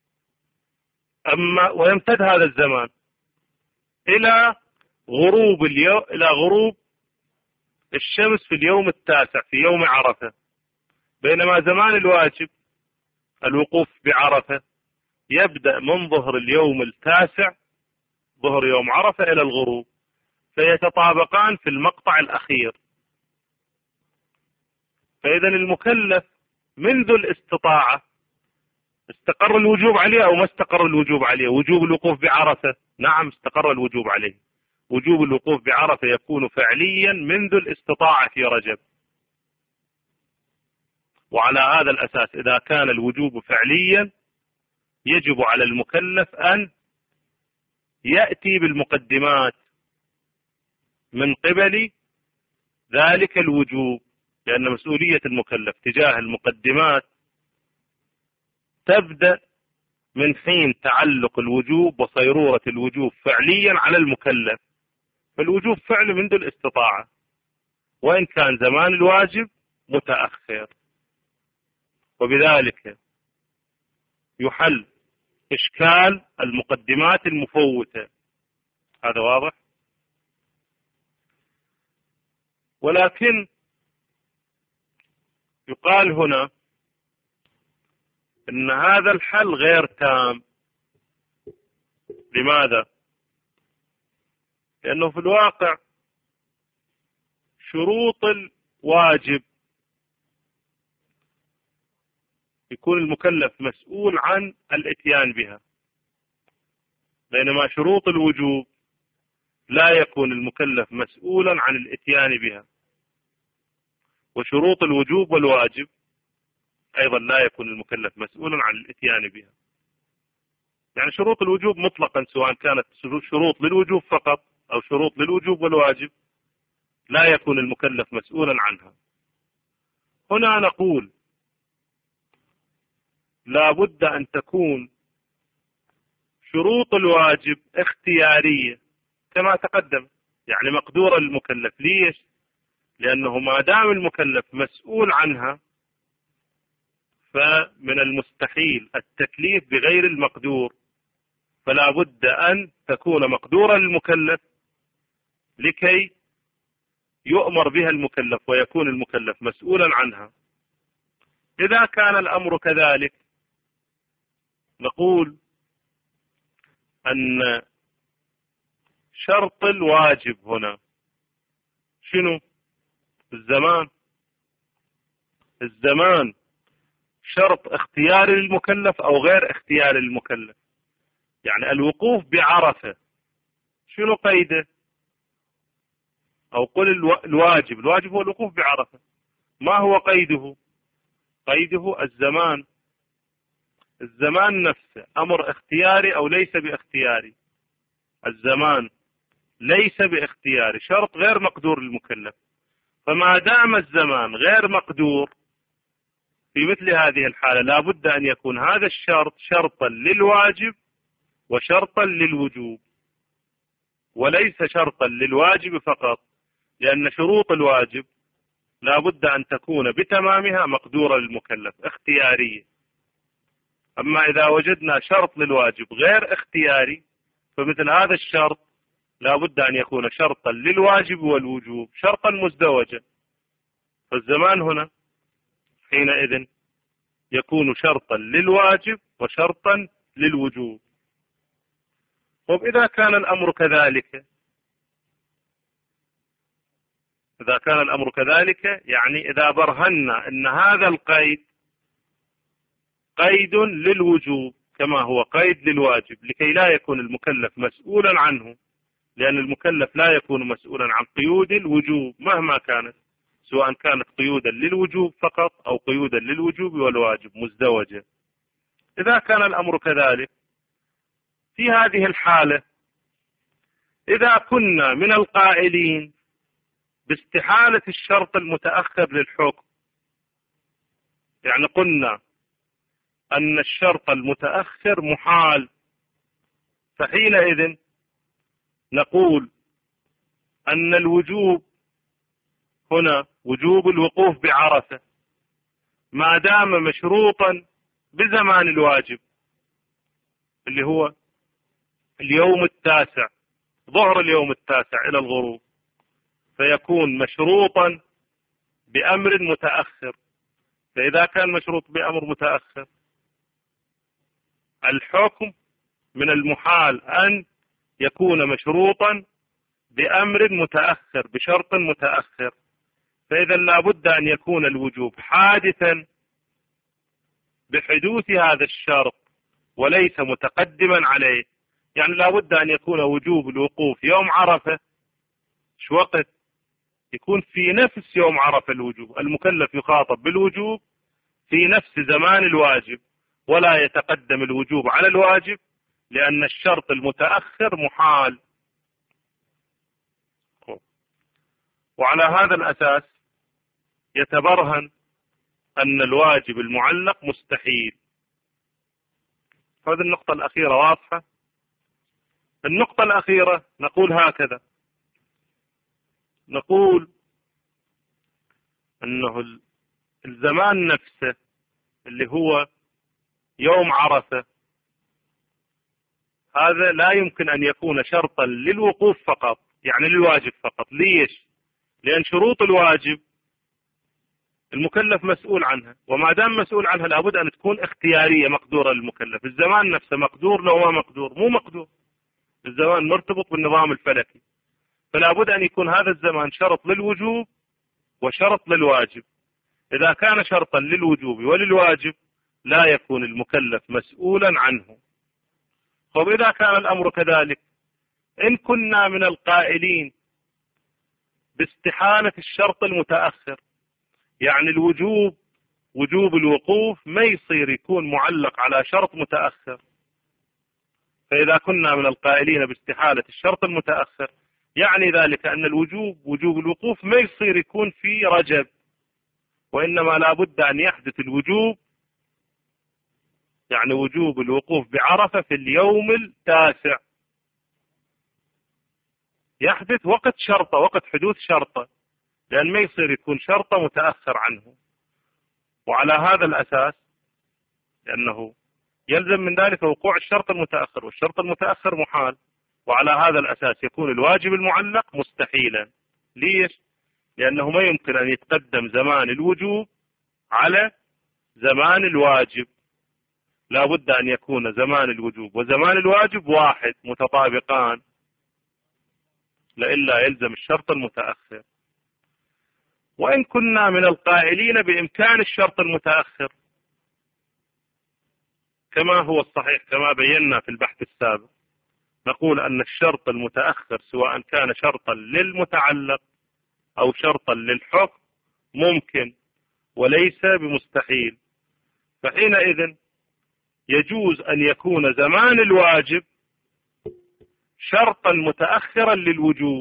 Speaker 1: ويمتد هذا الزمان إلى غروب الشمس في اليوم التاسع في يوم عرفة، بينما زمان الواجب الوقوف بعرفة يبدأ من ظهر اليوم التاسع ظهر يوم عرفة إلى الغروب، فيتطابقان في المقطع الأخير. فإذا المكلف منذ الاستطاعة استقر الوجوب عليه أو ما استقر الوجوب عليه؟ وجوب الوقوف بعرفة، نعم استقر الوجوب عليه. وجوب الوقوف بعرفة يكون فعليا منذ الاستطاعة في رجب. وعلى هذا الأساس إذا كان الوجوب فعليا يجب على المكلف أن يأتي بالمقدمات من قبل ذلك الوجوب، لأن مسؤولية المكلف تجاه المقدمات تبدأ من حين تعلق الوجوب وصيرورة الوجوب فعليا على المكلف. فالوجوب فعل منذ الاستطاعة، وإن كان زمان الواجب متأخر، وبذلك يحل إشكال المقدمات المفوتة. هذا واضح؟ ولكن يقال هنا إن هذا الحل غير تام. لماذا؟ لأنه في الواقع شروط الواجب يكون المكلف مسؤول عن الاتيان بها، بينما شروط الوجوب لا يكون المكلف مسؤولا عن الاتيان بها. وشروط الوجوب والواجب أيضا لا يكون المكلف مسؤولا عن الاتيان بها. يعني شروط الوجوب مطلقا سواء كانت شروط للوجوب فقط أو شروط للوجوب والواجب لا يكون المكلف مسؤولا عنها. هنا نقول لا بد أن تكون شروط الواجب اختيارية كما تقدم، يعني مقدور المكلف. ليش؟ لأنه ما دام المكلف مسؤول عنها فمن المستحيل التكليف بغير المقدور، فلا بد أن تكون مقدورا للمكلف لكي يؤمر بها المكلف ويكون المكلف مسؤولا عنها. إذا كان الأمر كذلك نقول أن شرط الواجب هنا شنو؟ الزمان شرط اختياري للمكلف أو غير اختياري للمكلف. يعني الوقوف بعرفة شنو قيده؟ أو قل الواجب هو الوقوف بعرفة. ما هو قيده؟ قيده الزمان نفسه أمر اختياري أو ليس باختياري؟ الزمان ليس باختياري، شرط غير مقدور للمكلف. فما دام الزمان غير مقدور في مثل هذه الحالة لا بد أن يكون هذا الشرط شرطا للواجب وشرطا للوجوب، وليس شرطا للواجب فقط، لأن شروط الواجب لا بد أن تكون بتمامها مقدورة للمكلف اختيارية. أما إذا وجدنا شرط للواجب غير اختياري فمثل هذا الشرط لا بد أن يكون شرطا للواجب والوجوب، شرطا مزدوجا. فالزمان هنا حينئذ يكون شرطا للواجب وشرطا للوجوب. وإذا كان الأمر كذلك، يعني إذا برهنا أن هذا القيد قيد للوجوب كما هو قيد للواجب لكي لا يكون المكلف مسؤولا عنه، لأن المكلف لا يكون مسؤولا عن قيود الوجوب مهما كانت، سواء كانت قيودا للوجوب فقط أو قيودا للوجوب والواجب مزدوجة. إذا كان الأمر كذلك في هذه الحالة، إذا كنا من القائلين باستحالة الشرط المتأخر للحكم، يعني قلنا أن الشرط المتأخر محال، فحينئذ نقول أن الوجوب هنا وجوب الوقوف بعرفة ما دام مشروطا بزمان الواجب اللي هو اليوم التاسع، ظهر اليوم التاسع إلى الغروب، فيكون مشروطا بأمر متأخر. فإذا كان مشروط بأمر متأخر الحكم من المحال أن يكون مشروطا بأمر متأخر بشرط متأخر، فإذا لا بد أن يكون الوجوب حادثا بحدوث هذا الشرط وليس متقدما عليه. يعني لا بد أن يكون وجوب الوقوف يوم عرفة شو وقت يكون في نفس يوم عرفة الوجوب، المكلف يخاطب بالوجوب في نفس زمان الواجب، ولا يتقدم الوجوب على الواجب، لأن الشرط المتأخر محال. وعلى هذا الأساس يتبرهن أن الواجب المعلق مستحيل. هذه النقطة الأخيرة واضحة. النقطة الأخيرة نقول هكذا، نقول أنه الزمان نفسه اللي هو يوم عرفة هذا لا يمكن أن يكون شرطا للوقوف فقط، يعني للواجب فقط. ليش؟ لأن شروط الواجب المكلف مسؤول عنها، وما دام مسؤول عنها لابد أن تكون اختيارية مقدورة للمكلف. الزمان نفسه مقدور لو ما مقدور؟ مو مقدور. الزمان مرتبط بالنظام الفلكي، فلا بد أن يكون هذا الزمان شرط للوجوب وشرط للواجب. إذا كان شرطا للوجوب وللواجب لا يكون المكلف مسؤولا عنه. طب إذا كان الأمر كذلك، إن كنا من القائلين باستحالة الشرط المتأخر، يعني الوجوب وجوب الوقوف ما يصير يكون معلق على شرط متأخر، فإذا كنا من القائلين باستحالة الشرط المتأخر يعني ذلك أن الوجوب وجوب الوقوف ما يصير يكون في رجب، وإنما لا بد أن يحدث الوجوب، يعني وجوب الوقوف بعرفة في اليوم التاسع، يحدث وقت شرطة، وقت حدوث شرطة، لأن ما يصير يكون شرطة متأخر عنه. وعلى هذا الأساس، لأنه يلزم من ذلك وقوع الشرط المتأخر، والشرط المتأخر محال، وعلى هذا الأساس يكون الواجب المعلق مستحيلا. ليش؟ لأنه ما يمكن أن يتقدم زمان الوجوب على زمان الواجب، لا بد أن يكون زمان الوجوب وزمان الواجب واحد متطابقان، لئلا يلزم الشرط المتأخر. وإن كنا من القائلين بإمكان الشرط المتأخر كما هو الصحيح كما بينا في البحث السابق، نقول أن الشرط المتأخر سواء كان شرطا للمتعلق أو شرطا للحكم ممكن وليس بمستحيل، فحينئذ يجوز أن يكون زمان الواجب شرطا متأخرا للوجوب،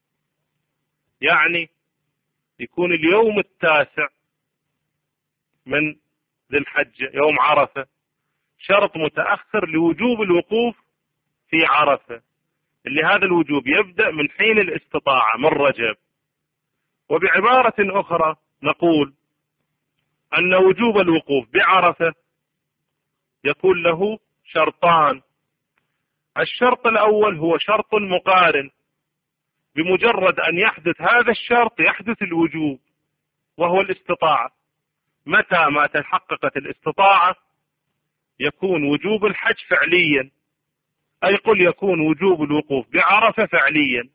Speaker 1: يعني يكون اليوم التاسع من ذي الحجة يوم عرفة شرط متأخر لوجوب الوقوف في عرفة، اللي هذا الوجوب يبدأ من حين الاستطاعة من رجب. وبعبارة أخرى نقول أن وجوب الوقوف بعرفة يكون له شرطان. الشرط الأول هو شرط مقارن، بمجرد أن يحدث هذا الشرط يحدث الوجوب، وهو الاستطاعة. متى ما تحققت الاستطاعة يكون وجوب الحج فعليا، أي قل يكون وجوب الوقوف بعرفة فعليا.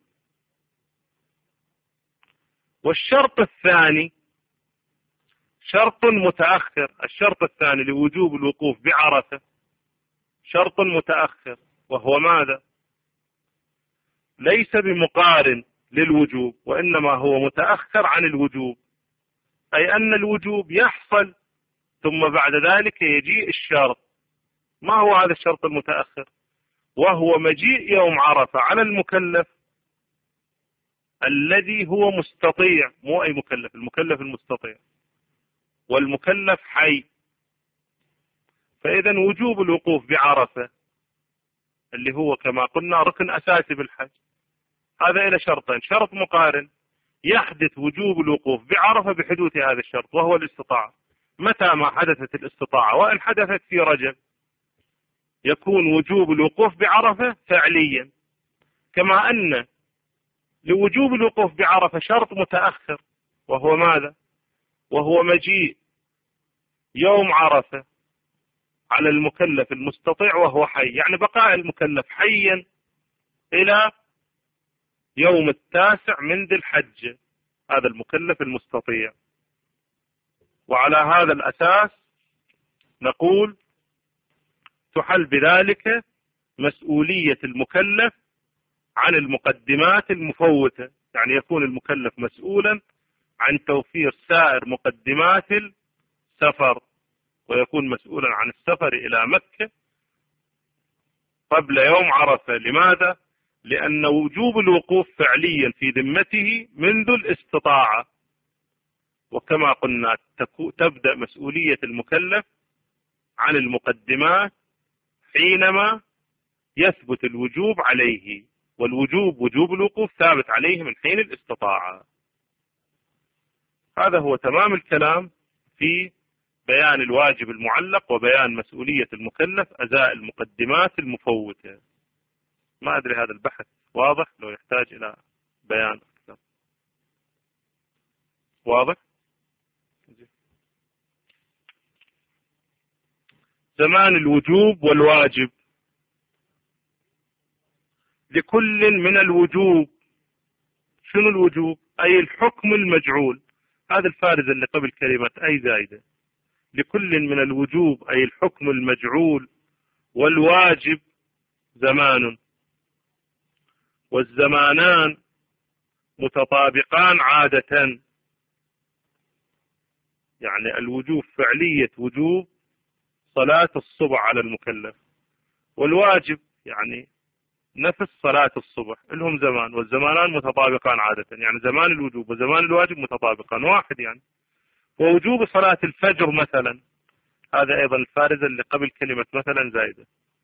Speaker 1: والشرط الثاني شرط متأخر، الشرط الثاني لوجوب الوقوف بعرفة شرط متأخر، وهو ماذا؟ ليس بمقارن للوجوب، وإنما هو متأخر عن الوجوب، أي أن الوجوب يحصل ثم بعد ذلك يجيء الشرط. ما هو هذا الشرط المتأخر؟ وهو مجيء يوم عرفة على المكلف الذي هو مستطيع، مو أي مكلف، المكلف المستطيع، والمكلف حي. فإذا وجوب الوقوف بعرفة اللي هو كما قلنا ركن أساسي بالحج، هذا إلى شرطين: شرط مقارن يحدث وجوب الوقوف بعرفة بحدوث هذا الشرط وهو الاستطاعة. متى ما حدثت الاستطاعة وإن حدثت في رجب يكون وجوب الوقوف بعرفة فعليا، كما أن لوجوب الوقوف بعرفة شرط متأخر، وهو ماذا؟ وهو مجيء يوم عرفة على المكلف المستطيع وهو حي، يعني بقاء المكلف حيا إلى يوم التاسع من ذي الحجة، هذا المكلف المستطيع. وعلى هذا الأساس نقول تحل بذلك مسؤولية المكلف عن المقدمات المفوتة، يعني يكون المكلف مسؤولا عن توفير سائر مقدمات السفر، ويكون مسؤولا عن السفر إلى مكة قبل يوم عرفة. لماذا؟ لأن وجوب الوقوف فعليا في ذمته منذ الاستطاعة، وكما قلنا تبدأ مسؤولية المكلف عن المقدمات حينما يثبت الوجوب عليه، والوجوب وجوب الوقوف ثابت عليه من حين الاستطاعة. هذا هو تمام الكلام في بيان الواجب المعلق وبيان مسؤولية المكلف أزاء المقدمات المفوتة. ما أدري هذا البحث واضح لو يحتاج إلى بيان أكثر. واضح؟ زمان الوجوب والواجب. لكل من الوجوب، شنو الوجوب؟ أي الحكم المجعول، هذا الفارز اللي قبل كلمة أي زايدة. لكل من الوجوب أي الحكم المجعول والواجب زمان، والزمانان متطابقان عادة. يعني الوجوب فعلية وجوب صلاة الصبح على المكلف، والواجب يعني نفس صلاة الصبح لهم زمان، والزمانان متطابقان عادة، يعني زمان الوجوب وزمان الواجب متطابقان واحد يعني. ووجوب صلاة الفجر مثلا، هذا أيضا الفارزة اللي قبل كلمة مثلا زايدة،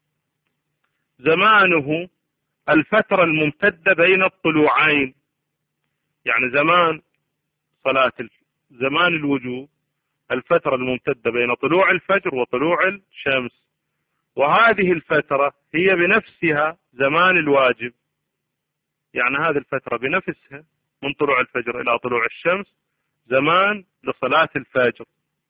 Speaker 1: زمانه الفترة الممتدة بين الطلوعين. يعني زمان الوجوب الفترة الممتدة بين طلوع الفجر وطلوع الشمس، وهذه الفترة هي بنفسها زمان الواجب. يعني هذه الفترة بنفسها من طلوع الفجر إلى طلوع الشمس زمان لصلاة الفجر.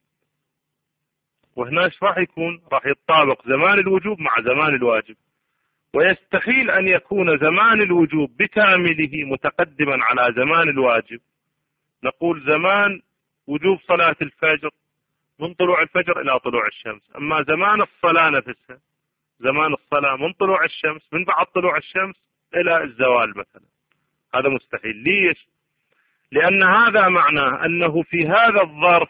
Speaker 1: وهنا راح يكون؟ راح يتطابق زمان الوجوب مع زمان الواجب، ويستحيل أن يكون زمان الوجوب بكامله متقدما على زمان الواجب. نقول زمان وجوب صلاة الفجر من طلوع الفجر إلى طلوع الشمس، أما زمان الصلاة نفسها زمان الصلاة من طلوع الشمس، من بعد طلوع الشمس إلى الزوال مثلا، هذا مستحيل. ليش؟ لأن هذا معناه أنه في هذا الظرف،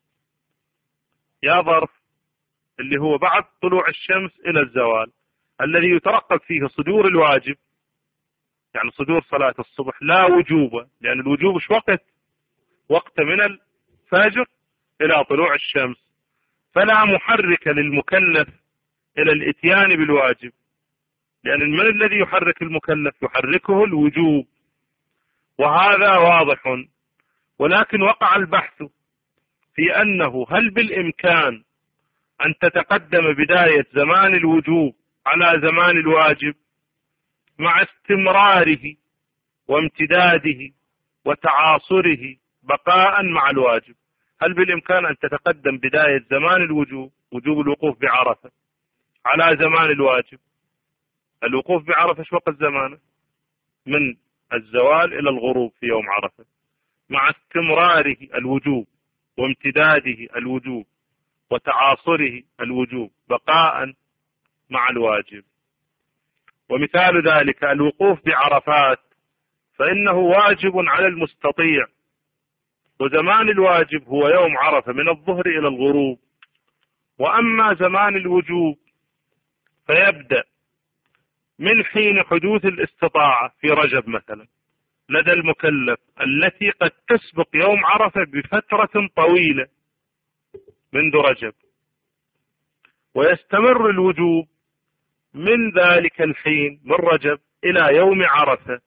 Speaker 1: يا ظرف اللي هو بعد طلوع الشمس إلى الزوال، الذي يترقب فيه صدور الواجب، يعني صدور صلاة الصبح لا وجوب، لأن الوجوب ايش وقت من الفجر إلى طلوع الشمس، فلا محرك للمكلف إلى الإتيان بالواجب، لأن من الذي يحرك المكلف؟ يحركه الوجوب، وهذا واضح. ولكن وقع البحث في أنه هل بالإمكان أن تتقدم بداية زمان الوجوب على زمان الواجب مع استمراره وامتداده وتعاصره بقاء مع الواجب؟ هل بالإمكان أن تتقدم بداية زمان الوجوب، وجوب الوقوف بعرفة، على زمان الواجب؟ الوقوف بعرفة ايش وقت زمانه؟ من الزوال إلى الغروب في يوم عرفة، مع استمراره الوجوب وامتداده الوجوب وتعاصره الوجوب بقاء مع الواجب. ومثال ذلك الوقوف بعرفات، فإنه واجب على المستطيع، وزمان الواجب هو يوم عرفة من الظهر إلى الغروب. وأما زمان الوجوب فيبدأ من حين حدوث الاستطاعة في رجب مثلا لدى المكلف، التي قد تسبق يوم عرفة بفترة طويلة منذ رجب، ويستمر الوجوب من ذلك الحين من رجب إلى يوم عرفة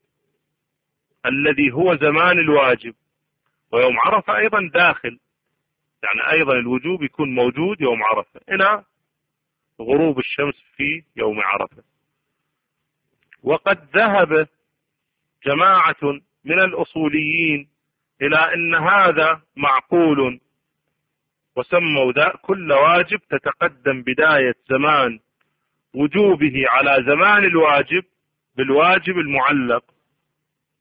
Speaker 1: الذي هو زمان الواجب. ويوم عرفة أيضا داخل، يعني أيضا الوجوب يكون موجود يوم عرفة إلى غروب الشمس في يوم عرفة. وقد ذهب جماعة من الأصوليين إلى أن هذا معقول، وسموا ذا كل واجب تتقدم بداية زمان وجوبه على زمان الواجب بالواجب المعلق،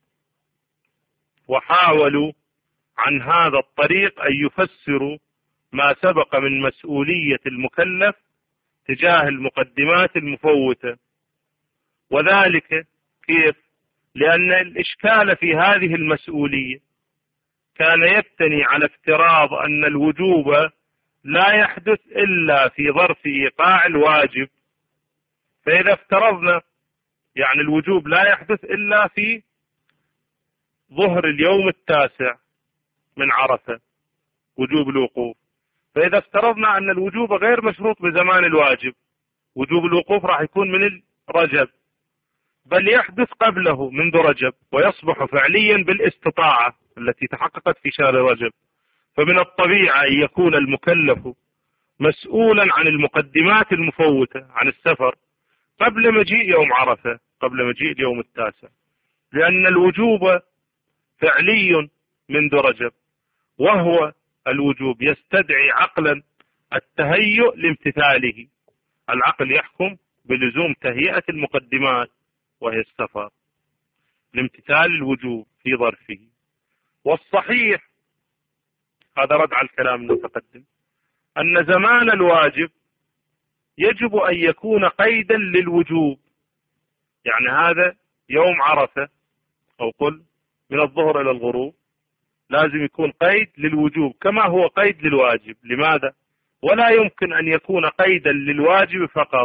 Speaker 1: وحاولوا عن هذا الطريق أن يفسروا ما سبق من مسؤولية المكلف تجاه المقدمات المفوتة. وذلك كيف؟ لأن الإشكال في هذه المسؤولية كان يبتني على افتراض أن الوجوب لا يحدث إلا في ظرف إيقاع الواجب. فإذا افترضنا يعني الوجوب لا يحدث إلا في ظهر اليوم التاسع من عرفة وجوب الوقوف، فإذا افترضنا أن الوجوب غير مشروط بزمان الواجب، وجوب الوقوف راح يكون من رجب، بل يحدث قبله منذ رجب ويصبح فعليا بالاستطاعة التي تحققت في شهر رجب. فمن الطبيعي أن يكون المكلف مسؤولا عن المقدمات المفوتة عن السفر قبل مجيء يوم عرفة، قبل مجيء اليوم التاسع، لأن الوجوب فعلي منذ رجب، وهو الوجوب يستدعي عقلا التهيؤ لامتثاله. العقل يحكم بلزوم تهيئة المقدمات وهي السفر لامتثال الوجوب في ظرفه. والصحيح، هذا رد على الكلام المتقدم، أن زمان الواجب يجب أن يكون قيدا للوجوب. يعني هذا يوم عرفة، أو قل من الظهر إلى الغروب، لازم يكون قيد للوجوب كما هو قيد للواجب. لماذا؟ ولا يمكن أن يكون قيدا للواجب فقط.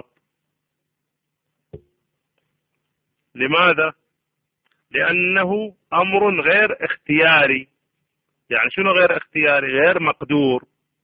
Speaker 1: لماذا؟ لأنه أمر غير اختياري. يعني شنو غير اختياري؟ غير مقدور.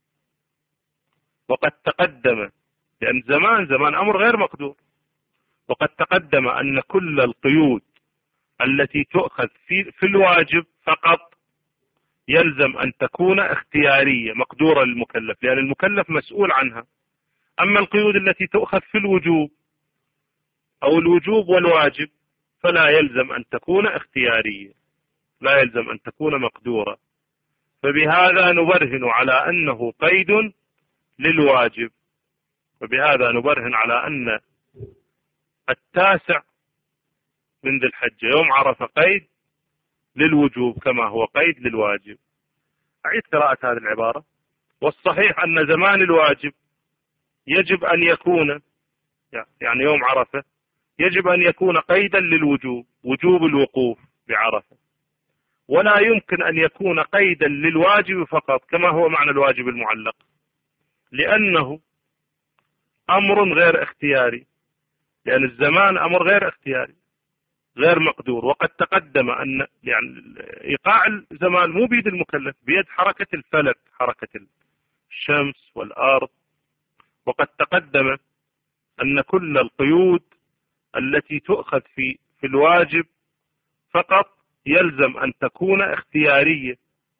Speaker 1: وقد تقدم، لأن زمان أمر غير مقدور، وقد تقدم أن كل القيود التي تؤخذ في الواجب فقط يلزم أن تكون اختيارية مقدورة للمكلف، لأن المكلف مسؤول عنها. أما القيود التي تؤخذ في الوجوب أو الوجوب والواجب فلا يلزم أن تكون اختيارية، لا يلزم أن تكون مقدورة. فبهذا نبرهن على أنه قيد للواجب، وبهذا نبرهن على أن التاسع من ذي الحجة يوم عرفة قيد للوجوب كما هو قيد للواجب. أعيد قراءة هذه العبارة. والصحيح أن زمان الواجب يجب أن يكون، يعني يوم عرفة يجب أن يكون قيدا للوجوب، وجوب الوقوف بعرفة، ولا يمكن أن يكون قيدا للواجب فقط كما هو معنى الواجب المعلق، لأنه أمر غير اختياري، لأن الزمان أمر غير اختياري غير مقدور. وقد تقدم أن يعني إيقاع الزمان مو بيد المكلف، بيد حركة الفلك، حركة الشمس والأرض. وقد تقدم أن كل القيود التي تؤخذ في الواجب فقط يلزم أن تكون اختيارية.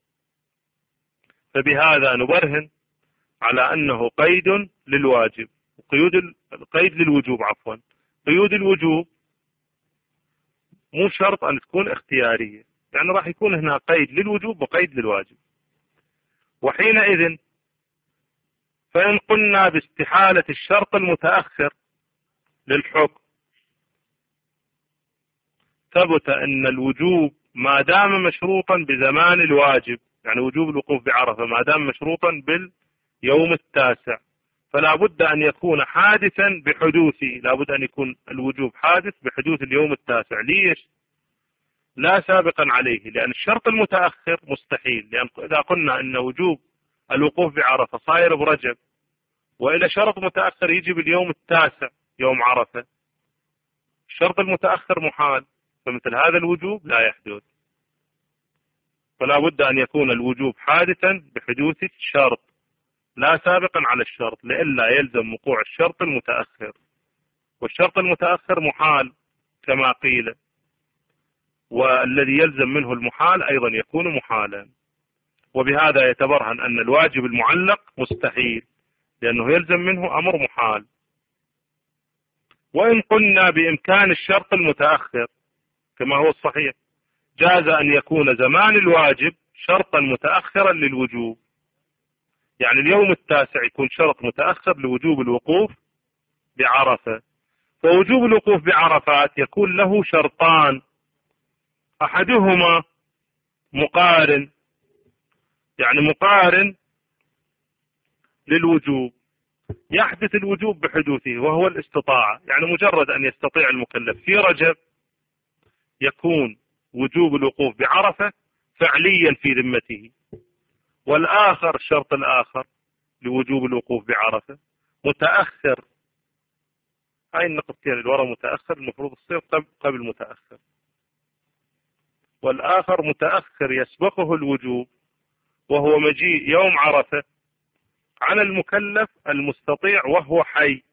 Speaker 1: فبهذا نبرهن على أنه قيد للواجب. قيد للوجوب عفوا. قيود الوجوب مو شرط أن تكون اختيارية، يعني راح يكون هنا قيد للوجوب وقيد للواجب. وحينئذ فإن قلنا باستحالة الشرط المتأخر للحكم، ثبت أن الوجوب ما دام مشروطا بزمان الواجب، يعني وجوب الوقوف بعرفة ما دام مشروطا باليوم التاسع، فلا بد أن يكون حادثا بحدوثه، لا بد أن يكون الوجوب حادث بحدوث اليوم التاسع. ليش؟ لا سابقا عليه، لأن الشرط المتأخر مستحيل. لأن إذا قلنا أن وجوب الوقوف بعرفة صاير برجب، وإلى شرط متأخر يجي باليوم التاسع يوم عرفة، الشرط المتأخر محال، فمثل هذا الوجوب لا يحدث. فلا بد أن يكون الوجوب حادثا بحدوث الشرط لا سابقا على الشرط، لئلا يلزم وقوع الشرط المتأخر، والشرط المتأخر محال كما قيل، والذي يلزم منه المحال أيضا يكون محالا. وبهذا يتبرهن أن الواجب المعلق مستحيل، لأنه يلزم منه أمر محال. وإن قلنا بإمكان الشرط المتأخر كما هو الصحيح، جاز أن يكون زمان الواجب شرطا متأخرا للوجوب، يعني اليوم التاسع يكون شرط متأخر لوجوب الوقوف بعرفة. فوجوب الوقوف بعرفات يكون له شرطان، أحدهما مقارن، يعني مقارن للوجوب يحدث الوجوب بحدوثه وهو الاستطاعة، يعني مجرد أن يستطيع المكلف في رجب يكون وجوب الوقوف بعرفة فعليا في ذمته. والآخر الشرط الآخر لوجوب الوقوف بعرفة متأخر، هاي النقطتين الوراء متأخر المفروض تصير قبل متأخر، والآخر متأخر يسبقه الوجوب وهو مجيء يوم عرفة على المكلف المستطيع وهو حي.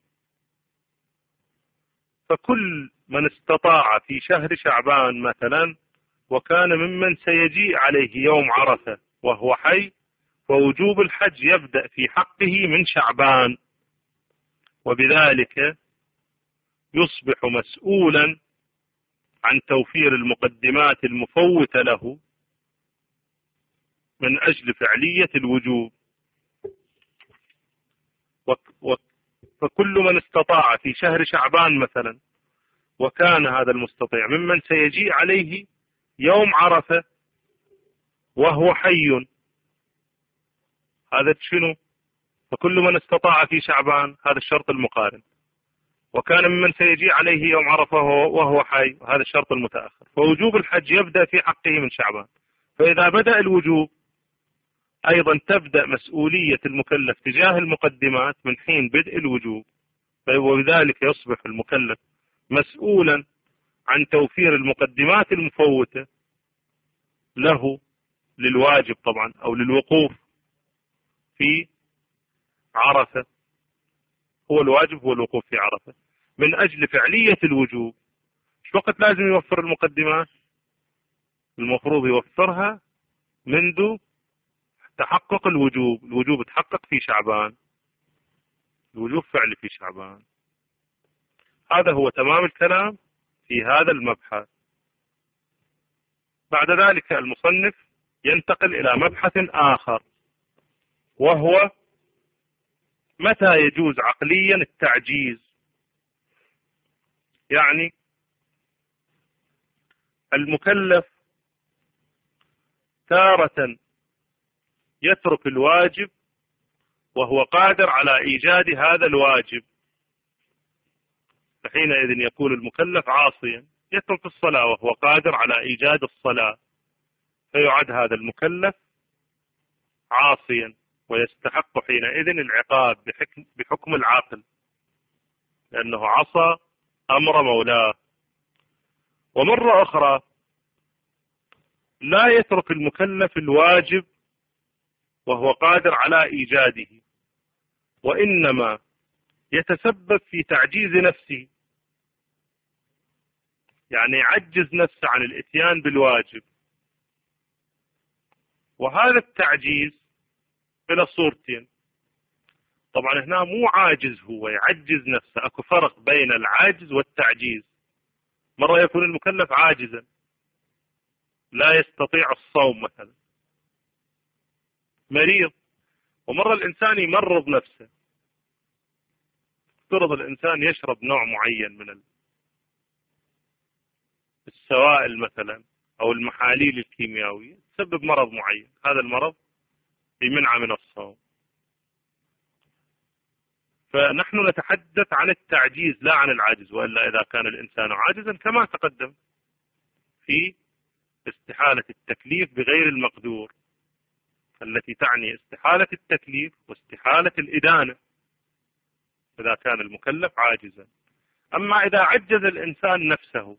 Speaker 1: فكل من استطاع في شهر شعبان مثلا وكان ممن سيجيء عليه يوم عرفة وهو حي فوجوب الحج يبدأ في حقه من شعبان، وبذلك يصبح مسؤولا عن توفير المقدمات المفوتة له من أجل فعلية الوجوب. فكل من استطاع في شهر شعبان مثلا وكان هذا المستطيع ممن سيجيء عليه يوم عرفة وهو حي، هذا شنو؟ فكل من استطاع في شعبان هذا الشرط المقارن، وكان ممن سيجيء عليه يوم عرفة وهو حي هذا الشرط المتأخر، فوجوب الحج يبدأ في حقه من شعبان. فإذا بدأ الوجوب أيضا تبدأ مسؤولية المكلف تجاه المقدمات من حين بدء الوجوب، وبذلك يصبح المكلف مسؤولا عن توفير المقدمات المفوتة له للواجب طبعا أو للوقوف في عرفة. هو الواجب هو الوقوف في عرفة من أجل فعلية الوجوب. ايش وقت لازم يوفر المقدمات؟ المفروض يوفرها منذ تحقق الوجوب. الوجوب تحقق في شعبان، الوجوب فعلي في شعبان. هذا هو تمام الكلام في هذا المبحث. بعد ذلك المصنف ينتقل إلى مبحث آخر، وهو متى يجوز عقليا التعجيز. يعني المكلف تارة يترك الواجب وهو قادر على إيجاد هذا الواجب، فحينئذ يكون المكلف عاصيا، يترك الصلاة وهو قادر على إيجاد الصلاة، فيعد هذا المكلف عاصيا ويستحق حينئذ العقاب بحكم العقل، لأنه عصى أمر مولاه. ومرة أخرى لا يترك المكلف الواجب وهو قادر على إيجاده، وإنما يتسبب في تعجيز نفسه، يعني يعجز نفسه عن الإتيان بالواجب. وهذا التعجيز إلى صورتين. طبعا هنا مو عاجز، هو يعجز نفسه، أكو فرق بين العاجز والتعجيز. مرة يكون المكلف عاجزا لا يستطيع الصوم مثلا، مريض، ومرة الإنسان يمرض نفسه. افترض الإنسان يشرب نوع معين من السوائل مثلا أو المحاليل الكيميائية تسبب مرض معين، هذا المرض يمنع من الصوم. فنحن نتحدث عن التعجيز لا عن العجز، وإلا إذا كان الإنسان عاجزا كما تقدم في استحالة التكليف بغير المقدور التي تعني استحالة التكليف واستحالة الإدانة إذا كان المكلف عاجزا. أما إذا عجز الإنسان نفسه،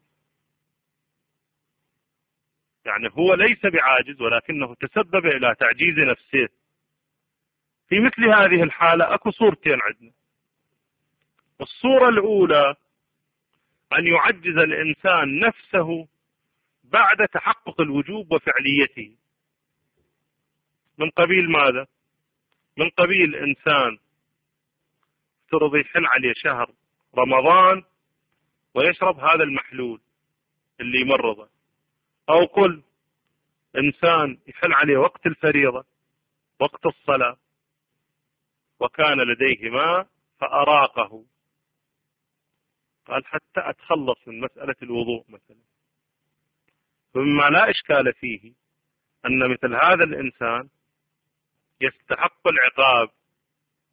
Speaker 1: يعني هو ليس بعاجز ولكنه تسبب إلى تعجيز نفسه، في مثل هذه الحالة أكو صورتين عندنا. الصورة الأولى أن يعجز الإنسان نفسه بعد تحقق الوجوب وفعليته. من قبيل ماذا؟ من قبيل إنسان افترض يحل عليه شهر رمضان ويشرب هذا المحلول اللي يمرضه، أو قل إنسان يحل عليه وقت الفريضة وقت الصلاة وكان لديه ماء فأراقه، قال حتى أتخلص من مسألة الوضوء مثلا. فمما لا إشكال فيه أن مثل هذا الإنسان يستحق العقاب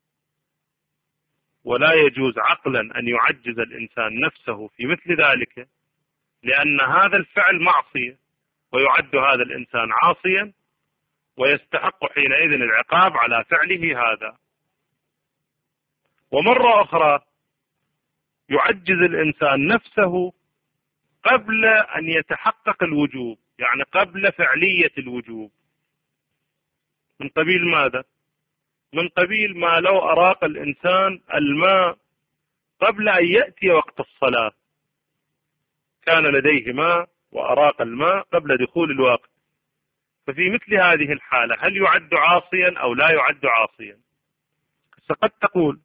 Speaker 1: ولا يجوز عقلا أن يعجز الإنسان نفسه في مثل ذلك، لأن هذا الفعل معصية، ويعد هذا الإنسان عاصيا ويستحق حينئذ العقاب على فعله هذا. ومرة أخرى يعجز الإنسان نفسه قبل أن يتحقق الوجوب، يعني قبل فعلية الوجوب. من قبيل ماذا؟ من قبيل ما لو أراق الإنسان الماء قبل أن يأتي وقت الصلاة، كان لديه ماء وأراق الماء قبل دخول الوقت، ففي مثل هذه الحالة هل يعد عاصيا أو لا يعد عاصيا؟ قد تقول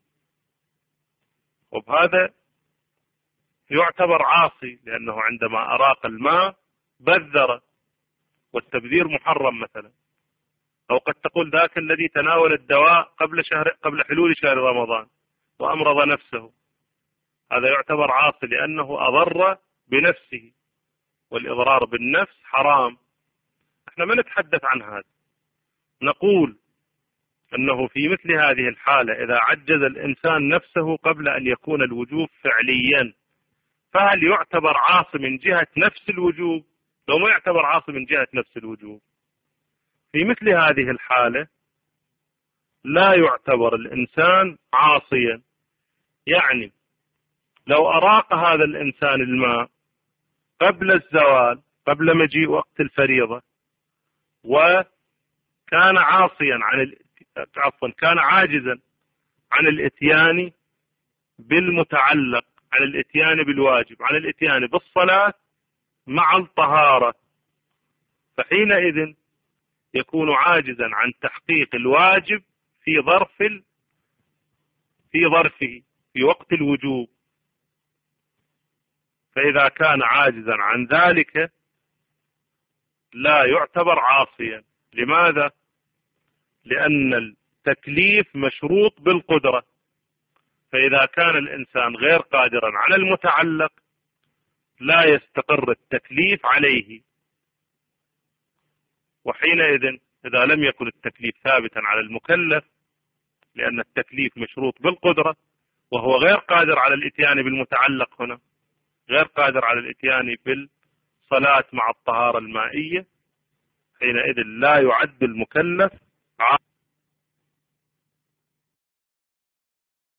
Speaker 1: وبهذا يعتبر عاصي، لأنه عندما أراق الماء بذر، والتبذير محرم مثلا. أو قد تقول ذاك الذي تناول الدواء قبل حلول شهر رمضان وأمرض نفسه، هذا يعتبر عاصي لأنه أضر بنفسه، والإضرار بالنفس حرام. احنا ما نتحدث عن هذا، نقول أنه في مثل هذه الحالة إذا عجز الإنسان نفسه قبل أن يكون الوجوب فعليا، فهل يعتبر عاصي من جهة نفس الوجوب؟ لو ما يعتبر عاصي من جهة نفس الوجوب، في مثل هذه الحالة لا يعتبر الإنسان عاصيا. يعني لو أراق هذا الإنسان الماء قبل الزوال، قبل مجيء وقت الفريضة، وكان عاصيا كان عاجزا عن الإتيان بالمتعلق، عن الإتيان بالواجب، عن الإتيان بالصلاة مع الطهارة، فحينئذ يكون عاجزا عن تحقيق الواجب في ظرفه في وقت الوجوب. فإذا كان عاجزا عن ذلك لا يعتبر عاصيا. لماذا؟ لأن التكليف مشروط بالقدرة، فإذا كان الإنسان غير قادرا على المتعلق لا يستقر التكليف عليه، وحينئذ إذا لم يكن التكليف ثابتا على المكلف، لأن التكليف مشروط بالقدرة وهو غير قادر على الإتيان بالمتعلق، هنا غير قادر على الإتيان بالصلاة مع الطهارة المائية، حينئذ لا يعد المكلف عاصي.